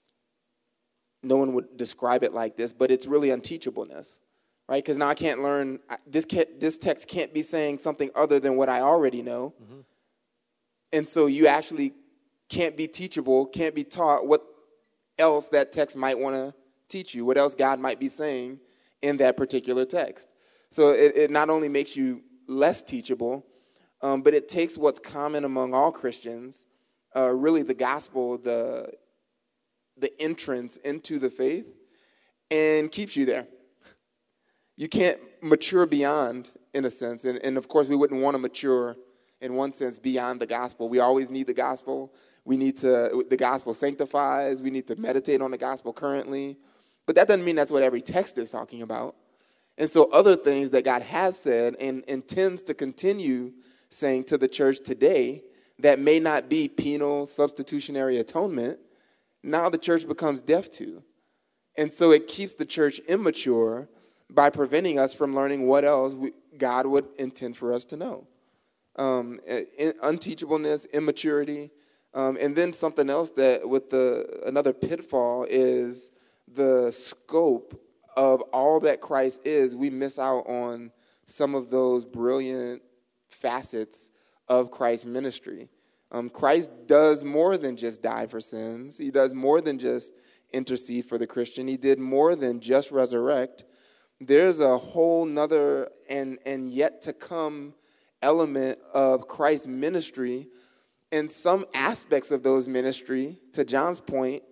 [SPEAKER 2] no one would describe it like this, but it's really unteachableness, right? Because now I can't learn, this can't, this text can't be saying something other than what I already know. Mm-hmm. And so you actually can't be teachable, can't be taught what else that text might want to teach you, what else God might be saying in that particular text. So it, it not only makes you less teachable, um, but it takes what's common among all Christians, Uh, really the gospel, the the entrance into the faith, and keeps you there. You can't mature beyond, in a sense. And, and of course, we wouldn't want to mature, in one sense, beyond the gospel. We always need the gospel. We need to, the gospel sanctifies. We need to meditate on the gospel currently. But that doesn't mean that's what every text is talking about. And so other things that God has said and intends to continue saying to the church today that may not be penal substitutionary atonement, now the church becomes deaf to. And so it keeps the church immature by preventing us from learning what else we, God would intend for us to know. Um, in, unteachableness, immaturity, um, and then something else that with the another pitfall is the scope of all that Christ is. We miss out on some of those brilliant facets of Christ's ministry. Um, Christ does more than just die for sins. He does more than just intercede for the Christian. He did more than just resurrect. There's a whole nother and, and yet to come element of Christ's ministry, and some aspects of those ministry, to John's point,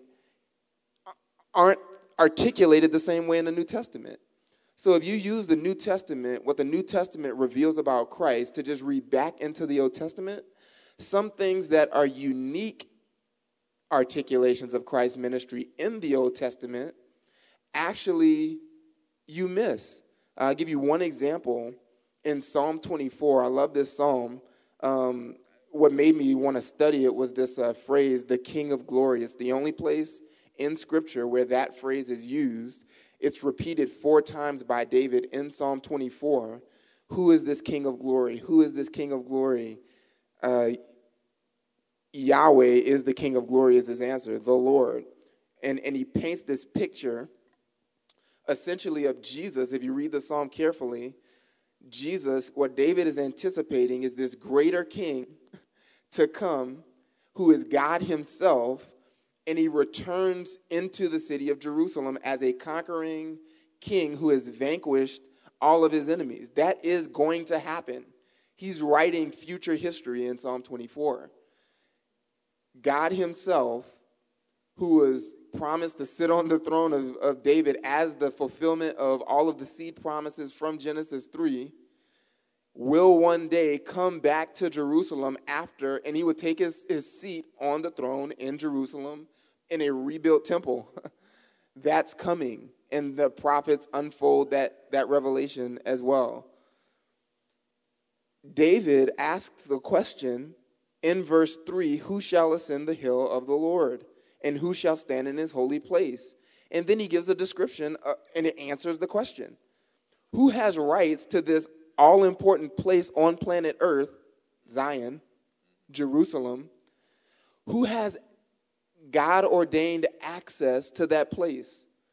[SPEAKER 2] aren't articulated the same way in the New Testament. So if you use the New Testament, what the New Testament reveals about Christ, to just read back into the Old Testament, some things that are unique articulations of Christ's ministry in the Old Testament, actually you miss. I'll give you one example. In Psalm twenty-four, I love this psalm. Um, what made me want to study it was this uh, phrase, the King of Glory. It's the only place in Scripture where that phrase is used. It's repeated four times by David in Psalm twenty-four. Who is this King of Glory? Who is this King of Glory? Uh, Yahweh is the King of Glory is his answer, the Lord. And, and he paints this picture essentially of Jesus. If you read the psalm carefully, Jesus, what David is anticipating is this greater king to come who is God himself, and he returns into the city of Jerusalem as a conquering king who has vanquished all of his enemies. That is going to happen. He's writing future history in Psalm twenty-four. God himself, who was promised to sit on the throne of, of David as the fulfillment of all of the seed promises from Genesis three, will one day come back to Jerusalem after, and he would take his, his seat on the throne in Jerusalem in a rebuilt temple. That's coming, and the prophets unfold that, that revelation as well. David asks a question in verse three, who shall ascend the hill of the Lord, and who shall stand in his holy place? And then he gives a description, uh, and it answers the question. Who has rights to this all-important place on planet Earth, Zion, Jerusalem? Who has God-ordained access to that place?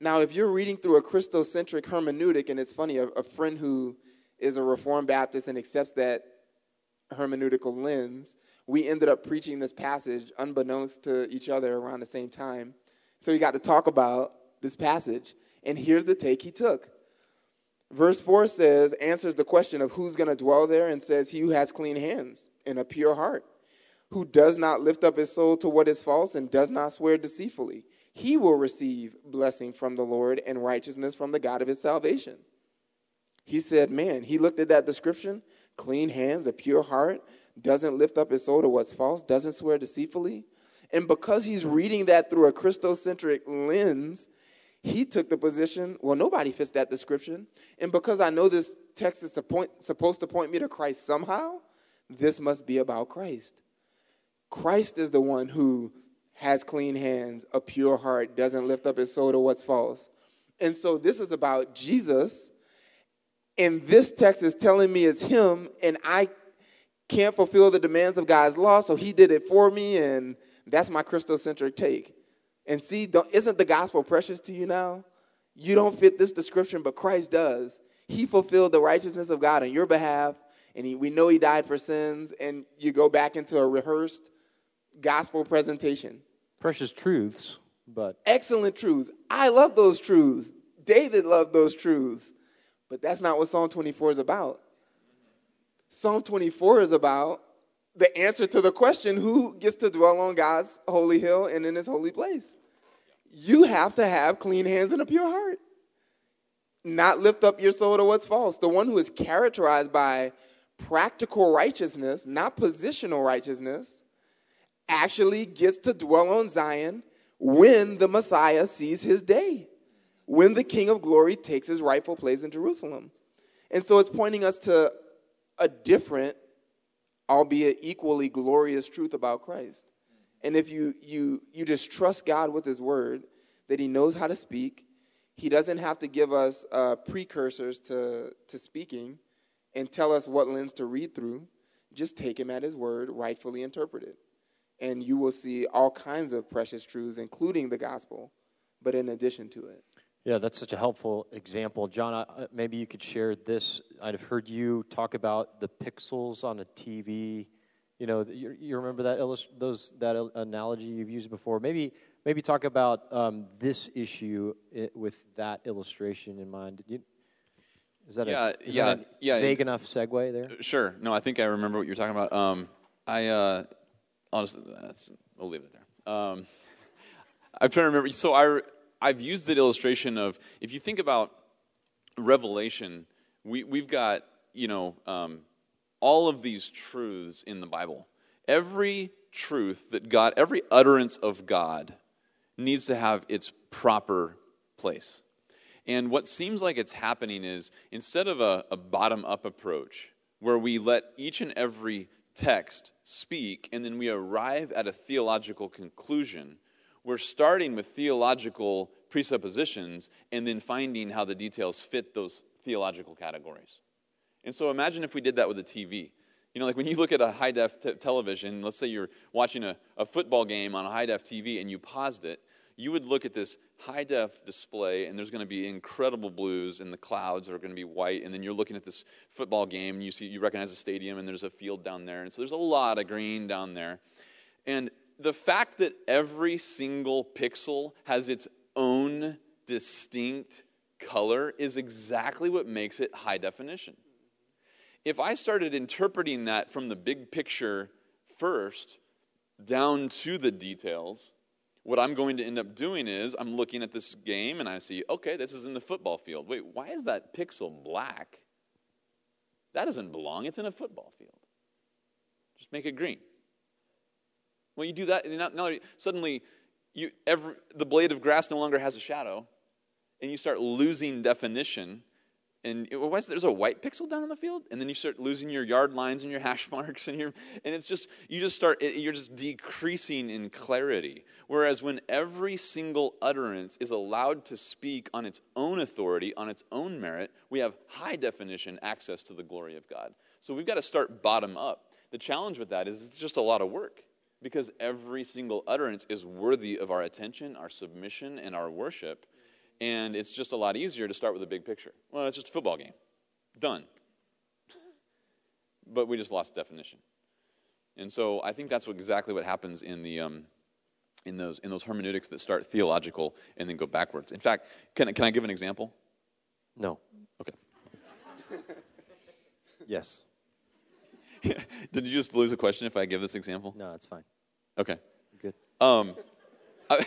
[SPEAKER 2] Now, if you're reading through a Christocentric hermeneutic, and it's funny, a, a friend who is a Reformed Baptist and accepts that hermeneutical lens, we ended up preaching this passage unbeknownst to each other around the same time. So we got to talk about this passage, and here's the take he took. Verse four says, answers the question of who's going to dwell there, and says, he who has clean hands and a pure heart, who does not lift up his soul to what is false and does not swear deceitfully. He will receive blessing from the Lord and righteousness from the God of his salvation. He said, man, he looked at that description, clean hands, a pure heart, doesn't lift up his soul to what's false, doesn't swear deceitfully. And because he's reading that through a Christocentric lens, he took the position, well, nobody fits that description. And because I know this text is supposed to point me to Christ somehow, this must be about Christ. Christ is the one who has clean hands, a pure heart, doesn't lift up his soul to what's false. And so this is about Jesus, and this text is telling me it's him, and I can't fulfill the demands of God's law, so he did it for me, and that's my Christocentric take. And see, don't, isn't the gospel precious to you now? You don't fit this description, but Christ does. He fulfilled the righteousness of God on your behalf, and he, we know he died for sins, and you go back into a rehearsed gospel presentation.
[SPEAKER 1] Precious truths, but...
[SPEAKER 2] Excellent truths. I love those truths. David loved those truths. But that's not what Psalm twenty-four is about. Psalm twenty-four is about the answer to the question, who gets to dwell on God's holy hill and in his holy place? You have to have clean hands and a pure heart. Not lift up your soul to what's false. The one who is characterized by practical righteousness, not positional righteousness, actually gets to dwell on Zion when the Messiah sees his day, when the King of Glory takes his rightful place in Jerusalem. And so it's pointing us to a different, albeit equally glorious truth about Christ. And if you you you just trust God with his word, that he knows how to speak, he doesn't have to give us uh, precursors to, to speaking and tell us what lens to read through. Just take him at his word, rightfully interpret it. And you will see all kinds of precious truths, including the gospel, but in addition to it.
[SPEAKER 1] Yeah, that's such a helpful example. John, uh, maybe you could share this. I've heard you talk about the pixels on a T V. You know, you, you remember that illust- those that analogy you've used before. Maybe maybe talk about um, this issue I- with that illustration in mind. You, is that
[SPEAKER 3] yeah,
[SPEAKER 1] a, is
[SPEAKER 3] yeah,
[SPEAKER 1] that a
[SPEAKER 3] yeah,
[SPEAKER 1] vague yeah. enough segue there?
[SPEAKER 3] Sure. No, I think I remember what you're talking about. Um, I uh, honestly, that's, we'll leave it there. Um, I'm trying to remember. So I. I've used that illustration of, if you think about Revelation, we, we've got, you know, um, all of these truths in the Bible. Every truth that God, every utterance of God needs to have its proper place. And what seems like it's happening is, instead of a, a bottom-up approach, where we let each and every text speak, and then we arrive at a theological conclusion, we're starting with theological presuppositions and then finding how the details fit those theological categories. And so imagine if we did that with a T V. You know, like when you look at a high-def t- television, let's say you're watching a, a football game on a high-def T V and you paused it, you would look at this high-def display, and there's going to be incredible blues, and the clouds are going to be white, and then you're looking at this football game, and you see, you recognize a stadium, and there's a field down there, and so there's a lot of green down there. And the fact that every single pixel has its own distinct color is exactly what makes it high definition. If I started interpreting that from the big picture first down to the details, what I'm going to end up doing is I'm looking at this game and I see, okay, this is in the football field. Wait, why is that pixel black? That doesn't belong. It's in a football field. Just make it green. When you do that, now, now suddenly you, every, the blade of grass no longer has a shadow, and you start losing definition. And it, why is there's a white pixel down on the field, and then you start losing your yard lines and your hash marks, and your and it's just you just start you're just decreasing in clarity. Whereas when every single utterance is allowed to speak on its own authority, on its own merit, we have high definition access to the glory of God. So we've got to start bottom up. The challenge with that is it's just a lot of work, because every single utterance is worthy of our attention, our submission, and our worship. And it's just a lot easier to start with a big picture. Well, it's just a football game. Done. But we just lost definition. And so I think that's what, exactly what happens in the um, in those in those hermeneutics that start theological and then go backwards. In fact, can I, can I give an example?
[SPEAKER 1] No.
[SPEAKER 3] Okay.
[SPEAKER 1] Yes.
[SPEAKER 3] Did you just lose a question if I give this example?
[SPEAKER 1] No, it's fine.
[SPEAKER 3] Okay.
[SPEAKER 1] Good.
[SPEAKER 3] Um, I,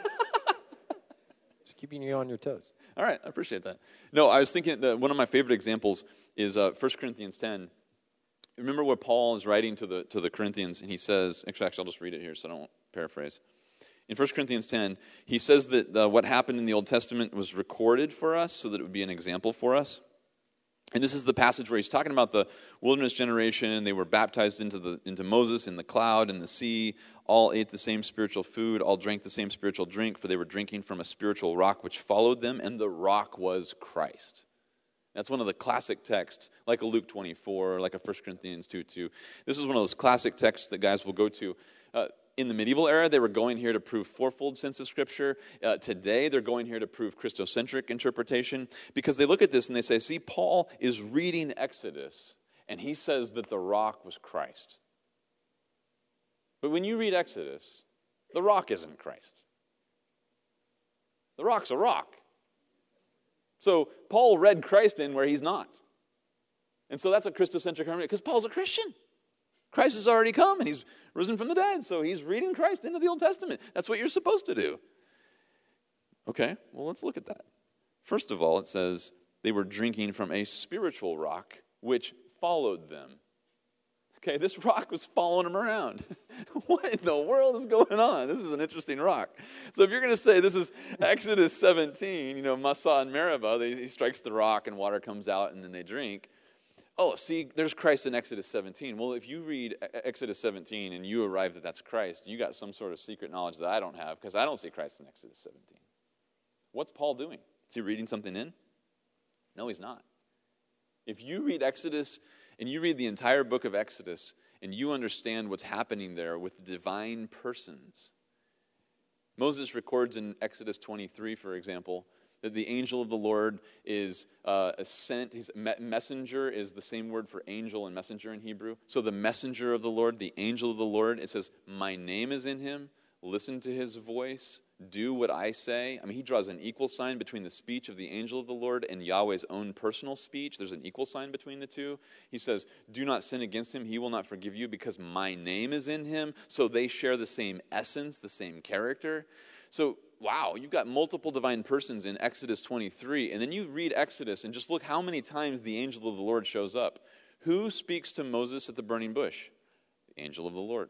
[SPEAKER 1] Just keeping you on your toes.
[SPEAKER 3] all right, I appreciate that. No, I was thinking that one of my favorite examples is uh, First Corinthians ten. Remember where Paul is writing to the to the Corinthians, and he says, actually, actually I'll just read it here so I don't paraphrase. In First Corinthians ten, he says that uh, what happened in the Old Testament was recorded for us so that it would be an example for us. And this is the passage where he's talking about the wilderness generation. They were baptized into the into Moses in the cloud and the sea. All ate the same spiritual food. All drank the same spiritual drink, for they were drinking from a spiritual rock which followed them, and the rock was Christ. That's one of the classic texts, like a Luke twenty-four, like a First Corinthians two two. This is one of those classic texts that guys will go to. Uh, in the medieval era, they were going here to prove fourfold sense of Scripture. Uh, today, they're going here to prove Christocentric interpretation, because they look at this and they say, see, Paul is reading Exodus, and he says that the rock was Christ. But when you read Exodus, the rock isn't Christ. The rock's a rock. So Paul read Christ in where he's not. And so that's a Christocentric hermeneutic, because Paul's a Christian. Christ has already come, and he's risen from the dead, so he's reading Christ into the Old Testament. That's what you're supposed to do. Okay, well, let's look at that. First of all, it says they were drinking from a spiritual rock which followed them. Okay, this rock was following them around. What in the world is going on? This is an interesting rock. So if you're going to say this is Exodus seventeen, you know, Massah and Meribah, they, he strikes the rock and water comes out and then they drink. Oh, see, there's Christ in Exodus seventeen. Well, if you read Exodus seventeen and you arrive that that's Christ, you got some sort of secret knowledge that I don't have, because I don't see Christ in Exodus seventeen. What's Paul doing? Is he reading something in? No, he's not. If you read Exodus and you read the entire book of Exodus and you understand what's happening there with divine persons, Moses records in Exodus twenty-three, for example, that the angel of the Lord is uh, sent. His me- messenger is the same word for angel and messenger in Hebrew. So the messenger of the Lord, the angel of the Lord, it says, my name is in him. Listen to his voice. Do what I say. I mean, he draws an equal sign between the speech of the angel of the Lord and Yahweh's own personal speech. There's an equal sign between the two. He says, do not sin against him. He will not forgive you because my name is in him. So they share the same essence, the same character. So, wow, you've got multiple divine persons in Exodus twenty-three. And then you read Exodus and just look how many times the angel of the Lord shows up. Who speaks to Moses at the burning bush? The angel of the Lord.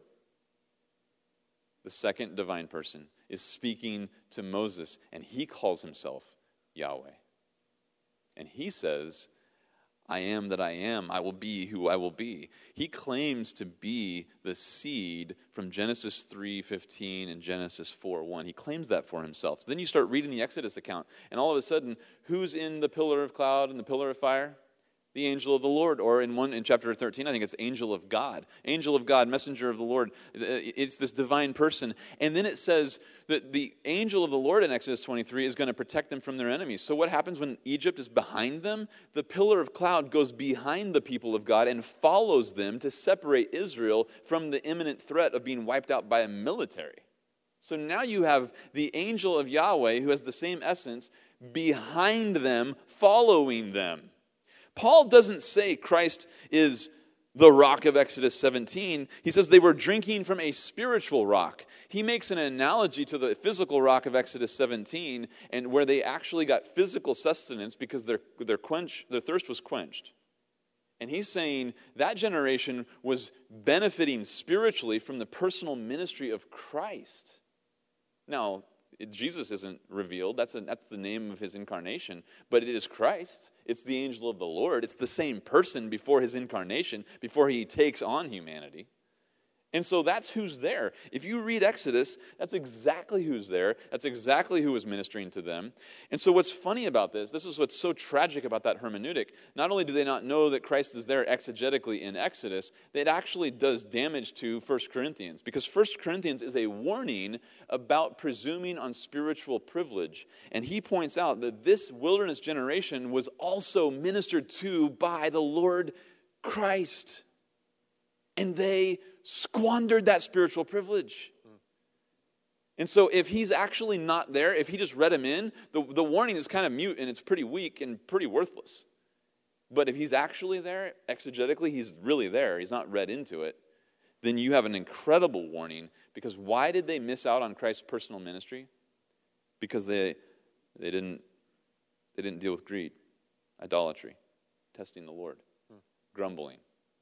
[SPEAKER 3] The second divine person is speaking to Moses, and he calls himself Yahweh. And he says, I am that I am. I will be who I will be. He claims to be the seed from Genesis three fifteen and Genesis four one. He claims that for himself. So then you start reading the Exodus account, and all of a sudden, who's in the pillar of cloud and the pillar of fire? The angel of the Lord, or in one in chapter thirteen, I think it's angel of God. Angel of God, messenger of the Lord. It's this divine person. And then it says that the angel of the Lord in Exodus twenty-three is going to protect them from their enemies. So what happens when Egypt is behind them? The pillar of cloud goes behind the people of God and follows them to separate Israel from the imminent threat of being wiped out by a military. So now you have the angel of Yahweh, who has the same essence, behind them, following them. Paul doesn't say Christ is the rock of Exodus seventeen. He says they were drinking from a spiritual rock. He makes an analogy to the physical rock of Exodus seventeen, and where they actually got physical sustenance because their, their, quench, their thirst was quenched. And he's saying that generation was benefiting spiritually from the personal ministry of Christ. Now, Jesus isn't revealed. That's, a, that's the name of his incarnation. But it is Christ. It's the angel of the Lord. It's the same person before his incarnation, before he takes on humanity. And so that's who's there. If you read Exodus, that's exactly who's there. That's exactly who was ministering to them. And so what's funny about this, this is what's so tragic about that hermeneutic. Not only do they not know that Christ is there exegetically in Exodus, it actually does damage to First Corinthians. Because First Corinthians is a warning about presuming on spiritual privilege. And he points out that this wilderness generation was also ministered to by the Lord Christ. And they squandered that spiritual privilege. And so if he's actually not there, if he just read him in, the, the warning is kind of mute and it's pretty weak and pretty worthless. But if he's actually there, exegetically, he's really there, he's not read into it, then you have an incredible warning. Because why did they miss out on Christ's personal ministry? Because they they didn't they didn't deal with greed, idolatry, testing the Lord, hmm. grumbling.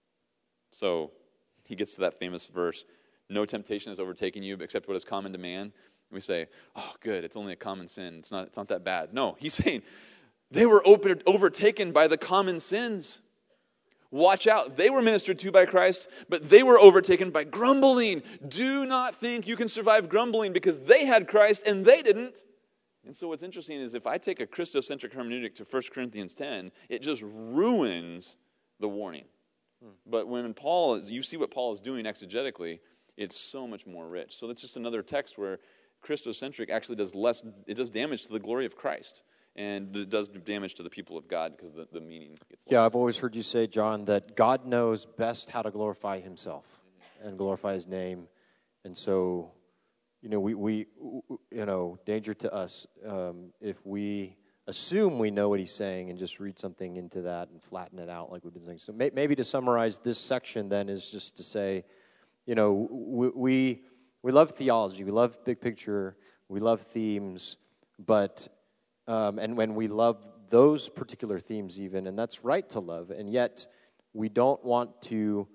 [SPEAKER 3] So he gets to that famous verse, no temptation has overtaken you except what is common to man. And we say, oh, good, it's only a common sin. It's not, it's not that bad. No, he's saying they were open, overtaken by the common sins. Watch out. They were ministered to by Christ, but they were overtaken by grumbling. Do not think you can survive grumbling because they had Christ and they didn't. And so what's interesting is if I take a Christocentric hermeneutic to First Corinthians ten, it just ruins the warning. But when Paul is, you see what Paul is doing exegetically, it's so much more rich. So that's just another text where Christocentric actually does less, it does damage to the glory of Christ. And it does damage to the people of God because the, the meaning gets lost.
[SPEAKER 1] Yeah, I've always heard you say, John, that God knows best how to glorify himself mm-hmm. and glorify his name. And so, you know, we, we you know, danger to us um, if we assume we know what he's saying and just read something into that and flatten it out like we've been saying. So may, maybe to summarize this section then is just to say, you know, we, we we love theology, we love big picture, we love themes, but um, and when we love those particular themes even, and that's right to love, and yet we don't want to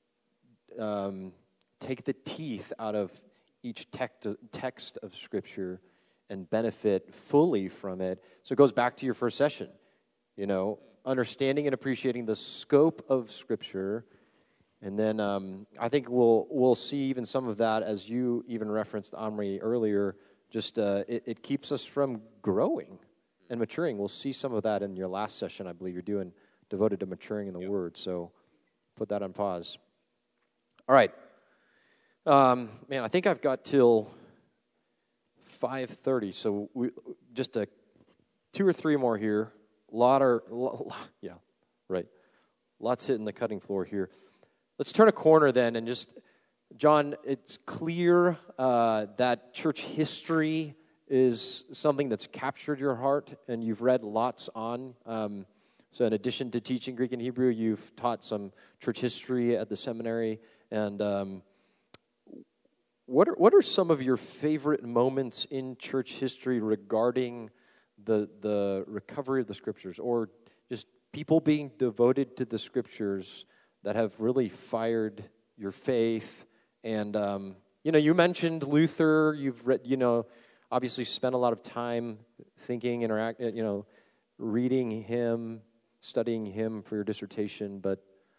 [SPEAKER 1] um, take the teeth out of each text text of Scripture and benefit fully from it. So it goes back to your first session, you know, understanding and appreciating the scope of Scripture. And then um, I think we'll we'll see even some of that, as you even referenced, Omri, earlier, just uh, it, it keeps us from growing and maturing. We'll see some of that in your last session, I believe you're doing, devoted to maturing in the yep. Word. So put that on pause. All right. Um, man, I think I've got till five thirty, so we just a two or three more here. Lot are, yeah, right. Lots hitting the cutting floor here. Let's turn a corner then and just, John, it's clear uh, that church history is something that's captured your heart and you've read lots on. Um, so in addition to teaching Greek and Hebrew, you've taught some church history at the seminary. And um, what are what are some of your favorite moments in church history regarding the the recovery of the Scriptures, or just people being devoted to the Scriptures that have really fired your faith? And um, you know, you mentioned Luther. You've read, you know, obviously spent a lot of time thinking, interact, you know, reading him, studying him for your dissertation. But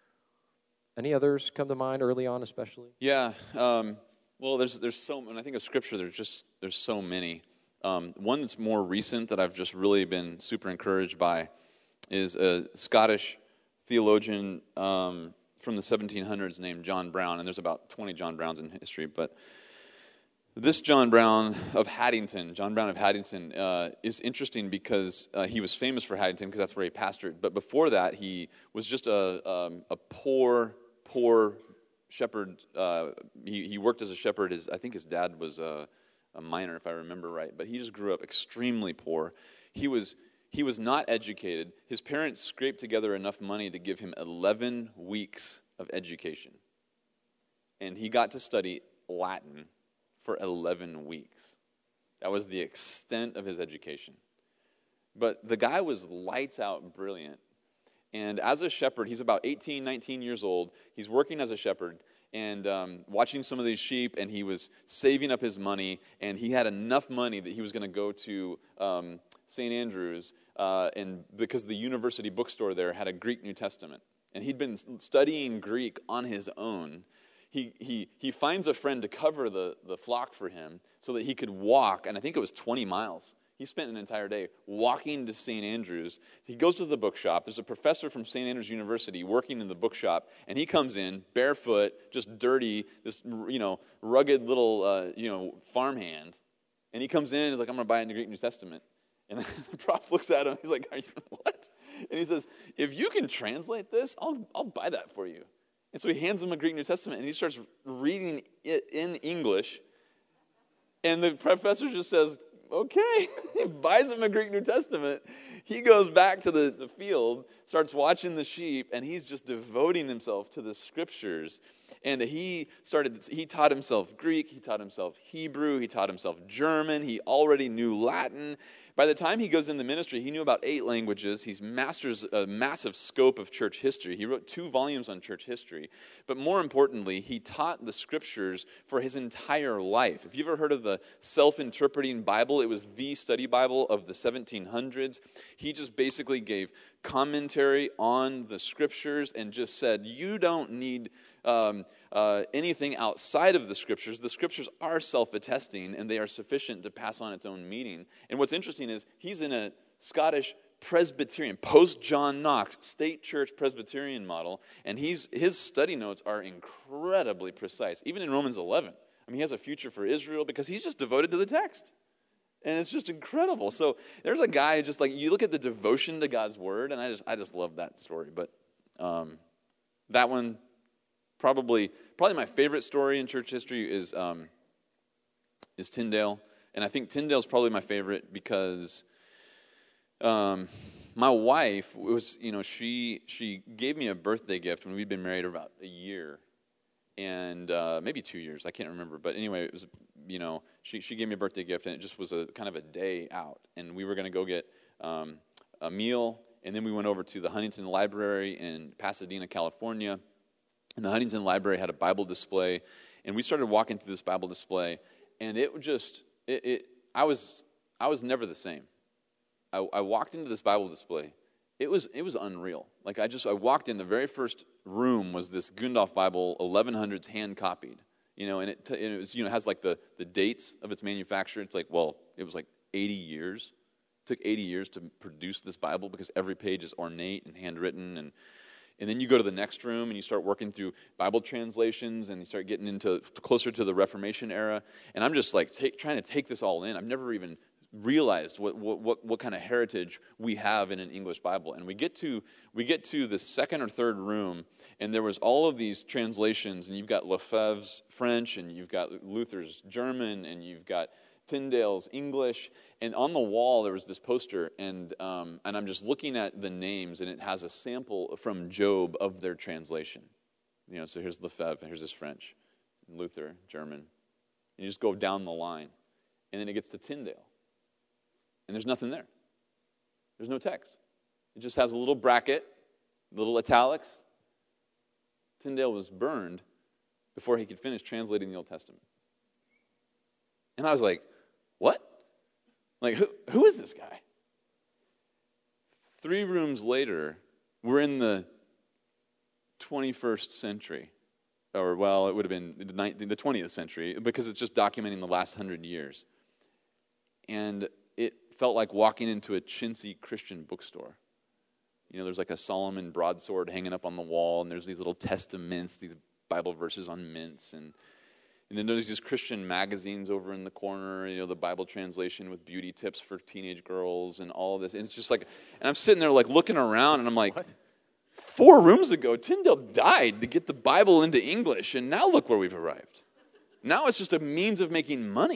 [SPEAKER 1] any others come to mind early on, especially?
[SPEAKER 3] Yeah. Um, well, there's there's so, and I think of Scripture, there's just there's so many. Um, one that's more recent that I've just really been super encouraged by is a Scottish theologian um, from the seventeen hundreds named John Brown, and there's about twenty John Browns in history, but this John Brown of Haddington, John Brown of Haddington, uh, is interesting because uh, he was famous for Haddington because that's where he pastored, but before that he was just a, um, a poor, poor shepherd. Uh, he, he worked as a shepherd. His, I think his dad was a, a miner, if I remember right, but he just grew up extremely poor. He was he was not educated. His parents scraped together enough money to give him eleven weeks of education, and he got to study Latin for eleven weeks. That was the extent of his education. But the guy was lights out brilliant. And as a shepherd, he's about eighteen, nineteen years old. He's working as a shepherd and um, watching some of these sheep, and he was saving up his money, and he had enough money that he was going to go to um, Saint Andrews, uh, and because the university bookstore there had a Greek New Testament. And he'd been studying Greek on his own. he, he, he finds a friend to cover the, the flock for him so that he could walk, and I think it was twenty miles. He spent an entire day walking to Saint Andrews. He goes to the bookshop. There's a professor from Saint Andrews University working in the bookshop, and he comes in barefoot, just dirty, this you know rugged little uh, you know farmhand, and he comes in and he's like, "I'm going to buy it in the Greek New Testament." And the prof looks at him. He's like, "Are you what?" And he says, "If you can translate this, I'll I'll buy that for you." And so he hands him a Greek New Testament, and he starts reading it in English. And the professor just says, "Okay," he buys him a Greek New Testament. He goes back to the, the field, starts watching the sheep, and he's just devoting himself to the scriptures. And he started, he taught himself Greek, he taught himself Hebrew, he taught himself German, he already knew Latin. By the time he goes in the ministry, he knew about eight languages. He masters a massive scope of church history. He wrote two volumes on church history. But more importantly, he taught the scriptures for his entire life. If you've ever heard of the self-interpreting Bible, it was the study Bible of the seventeen hundreds. He just basically gave commentary on the scriptures and just said, you don't need um, uh, anything outside of the scriptures. The scriptures are self-attesting, and they are sufficient to pass on its own meaning. And what's interesting is he's in a Scottish Presbyterian, post-John Knox, state church Presbyterian model, and he's his study notes are incredibly precise, even in Romans eleven. I mean, he has a future for Israel because he's just devoted to the text. And it's just incredible. So there's a guy just like, you look at the devotion to God's word, and I just I just love that story. But um, that one, probably probably my favorite story in church history is um, is Tyndale. And I think Tyndale's probably my favorite because um, my wife was, you know, she she gave me a birthday gift when we'd been married about a year. And uh, maybe two years, I can't remember. But anyway, it was, you know, she, she gave me a birthday gift, and it just was a kind of a day out. And we were going to go get um, a meal, and then we went over to the Huntington Library in Pasadena, California. And the Huntington Library had a Bible display, and we started walking through this Bible display, and it just, it, it I was I was never the same. I, I walked into this Bible display. It was it was unreal. Like I just I walked in, the very first room was this Gundolf Bible, eleven hundreds, hand copied. You know, and it and it was you know has like the the dates of its manufacture. It's like, well, it was like eighty years. It took eighty years to produce this Bible because every page is ornate and handwritten. And and then you go to the next room and you start working through Bible translations, and you start getting into closer to the Reformation era. And I'm just like take, trying to take this all in. I've never even realized what, what what kind of heritage we have in an English Bible. And we get to we get to the second or third room, and there was all of these translations, and you've got Lefebvre's French, and you've got Luther's German, and you've got Tyndale's English, and on the wall there was this poster, and um, and I'm just looking at the names, and it has a sample from Job of their translation. You know, so here's Lefebvre, and here's his French, Luther, German. And you just go down the line, and then it gets to Tyndale. And there's nothing there. There's no text. It just has a little bracket, little italics. Tyndale was burned before he could finish translating the Old Testament. And I was like, what? Like, who, who is this guy? Three rooms later, we're in the twenty-first century. Or, well, it would have been the twentieth century, because it's just documenting the last hundred years. And it felt like walking into a chintzy Christian bookstore. You know, there's like a Solomon broadsword hanging up on the wall, and there's these little testaments, these Bible verses on mints, and and then there's these Christian magazines over in the corner, you know, the Bible translation with beauty tips for teenage girls and all of this. And it's just like, and I'm sitting there like looking around, and I'm like, what? Four rooms ago, Tyndale died to get the Bible into English, and now look where we've arrived. Now it's just a means of making money.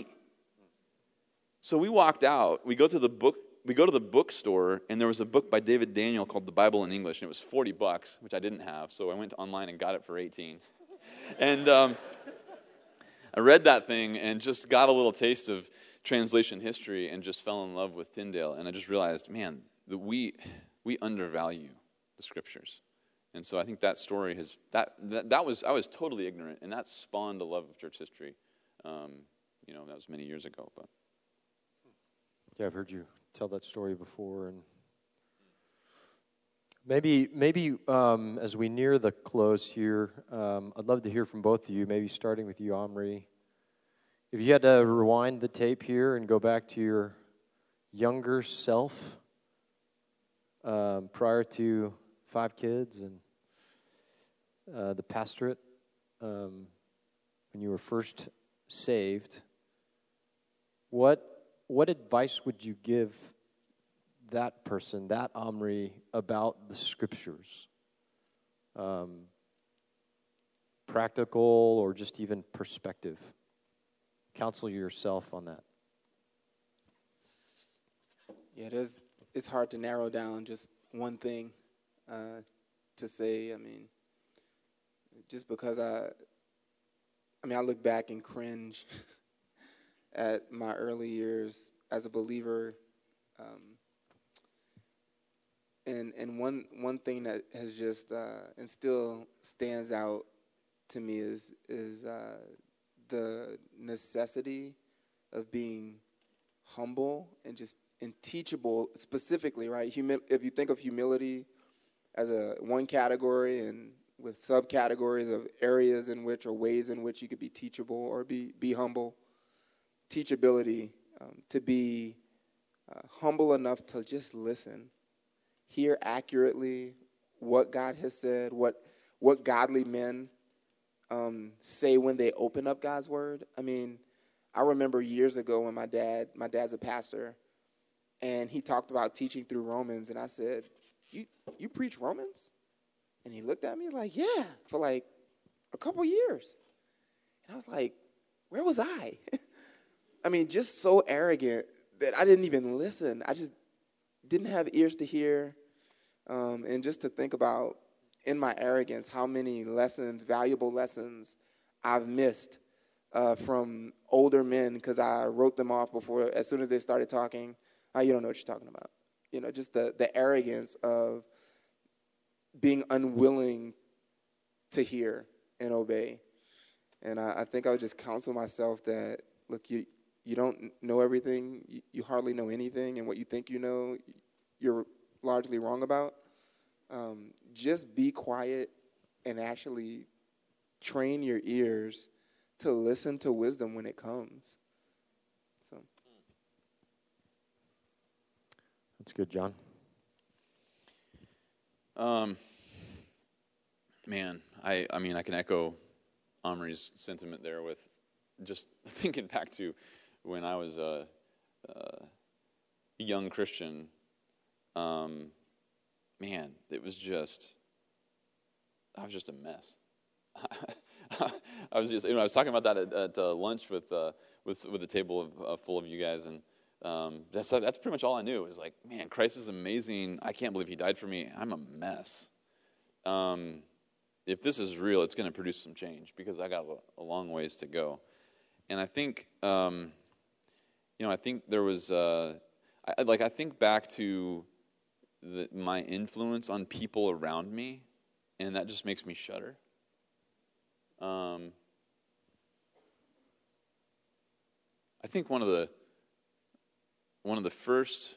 [SPEAKER 3] So we walked out, we go to the book, we go to the bookstore, and there was a book by David Daniel called The Bible in English, and it was forty bucks, which I didn't have, so I went online and got it for eighteen. And um, I read that thing and just got a little taste of translation history and just fell in love with Tyndale, and I just realized, man, that we we undervalue the scriptures. And so I think that story has, that that, that was, I was totally ignorant, and that spawned a love of church history. Um, you know, that was many years ago, but.
[SPEAKER 1] Yeah, I've heard you tell that story before, and Maybe, maybe um, as we near the close here, um, I'd love to hear from both of you, maybe starting with you, Omri. If you had to rewind the tape here and go back to your younger self um, prior to five kids and uh, the pastorate, um, when you were first saved, what what advice would you give that person, that Omri, about the Scriptures? Um, practical or just even perspective? Counsel yourself on that.
[SPEAKER 2] Yeah, it is. It's hard to narrow down just one thing uh, to say. I mean, just because I, I mean, I look back and cringe at my early years as a believer. Um, and and one one thing that has just uh, and still stands out to me is is uh, the necessity of being humble and just and teachable specifically, right? Humi- if you think of humility as a one category and with subcategories of areas in which or ways in which you could be teachable or be, be humble, teachability, um, to be uh, humble enough to just listen, hear accurately what God has said, what what godly men um, say when they open up God's word. I mean, I remember years ago when my dad, my dad's a pastor, and he talked about teaching through Romans, and I said, you you preach Romans? And he looked at me like, yeah, for like a couple years. And I was like, where was I? I mean, just so arrogant that I didn't even listen. I just didn't have ears to hear. Um, and just to think about, in my arrogance, how many lessons, valuable lessons I've missed uh, from older men because I wrote them off before, as soon as they started talking. Oh, you don't know what you're talking about. You know, just the, the arrogance of being unwilling to hear and obey. And I, I think I would just counsel myself that, look, you you don't know everything. You, you hardly know anything. And what you think you know, you're largely wrong about. Um, just be quiet and actually train your ears to listen to wisdom when it comes. So
[SPEAKER 1] That's good, John.
[SPEAKER 3] Um, man, I, I mean, I can echo Omri's sentiment there with just thinking back to when I was a, a young Christian. Um, man, it was just, I was just a mess. I was just, you know, I was talking about that at, at uh, lunch with uh, with with a table of, uh, full of you guys, and um, that's that's pretty much all I knew. It was like, man, Christ is amazing. I can't believe He died for me. I'm a mess. Um, if this is real, it's going to produce some change because I got a, a long ways to go. And I think, um, you know, I think there was, uh, I, like, I think back to the, my influence on people around me, and that just makes me shudder. Um, I think one of the one of the first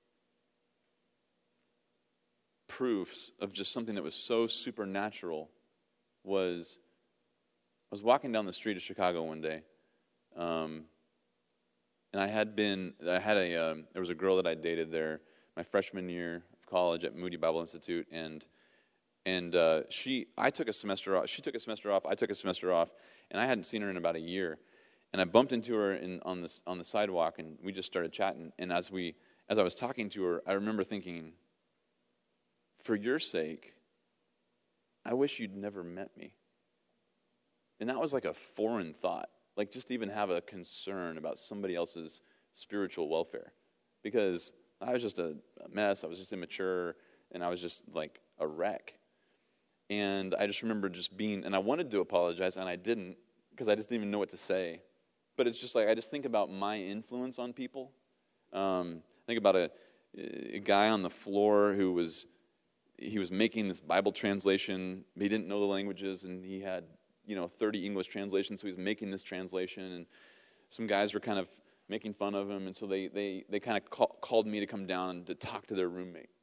[SPEAKER 3] proofs of just something that was so supernatural was I was walking down the street of Chicago one day, um, and I had been I had a um, there was a girl that I dated there my freshman year of college at Moody Bible Institute, and and uh, she I took a semester off. She took a semester off. I took a semester off, and I hadn't seen her in about a year. And I bumped into her in, on the on the sidewalk, and we just started chatting. And as we as I was talking to her, I remember thinking, for your sake, I wish you'd never met me. And that was like a foreign thought, like just to even have a concern about somebody else's spiritual welfare. Because I was just a, a mess, I was just immature, and I was just like a wreck. And I just remember just being, and I wanted to apologize, and I didn't, because I just didn't even know what to say. But it's just like, I just think about my influence on people. Um, think about a, a guy on the floor who was, he was making this Bible translation. He didn't know the languages, and he had, you know, thirty English translations, so he was making this translation. And some guys were kind of making fun of him, and so they they, they kind of call, called me to come down and to talk to their roommate.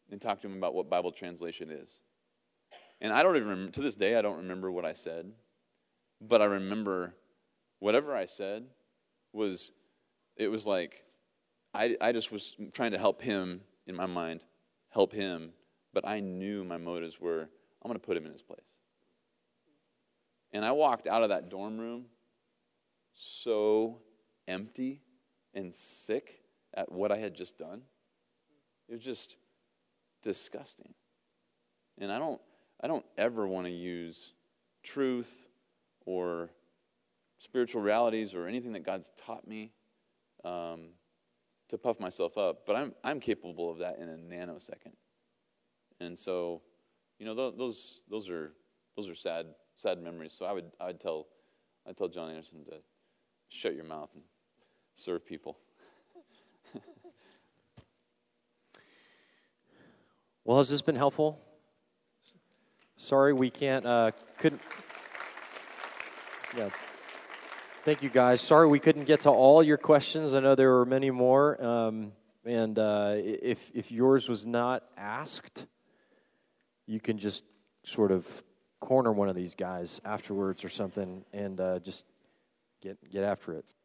[SPEAKER 3] and talk to him about what Bible translation is. And I don't even remember, to this day, I don't remember what I said, but I remember whatever I said was, it was like, I, I just was trying to help him, in my mind, help him, but I knew my motives were, I'm going to put him in his place. And I walked out of that dorm room so empty and sick at what I had just done. It was just disgusting. And I don't I don't ever want to use truth or spiritual realities or anything that God's taught me um, to puff myself up. But I'm I'm capable of that in a nanosecond. And so, you know, th- those those are those are sad sad memories. So I would I would tell I'd tell John Anderson to shut your mouth and serve people.
[SPEAKER 1] Well, has this been helpful? Sorry we can't, uh, couldn't, yeah. Thank you, guys. Sorry we couldn't get to all your questions. I know there were many more, um, and uh, if if yours was not asked, you can just sort of corner one of these guys afterwards or something and uh, just get get after it.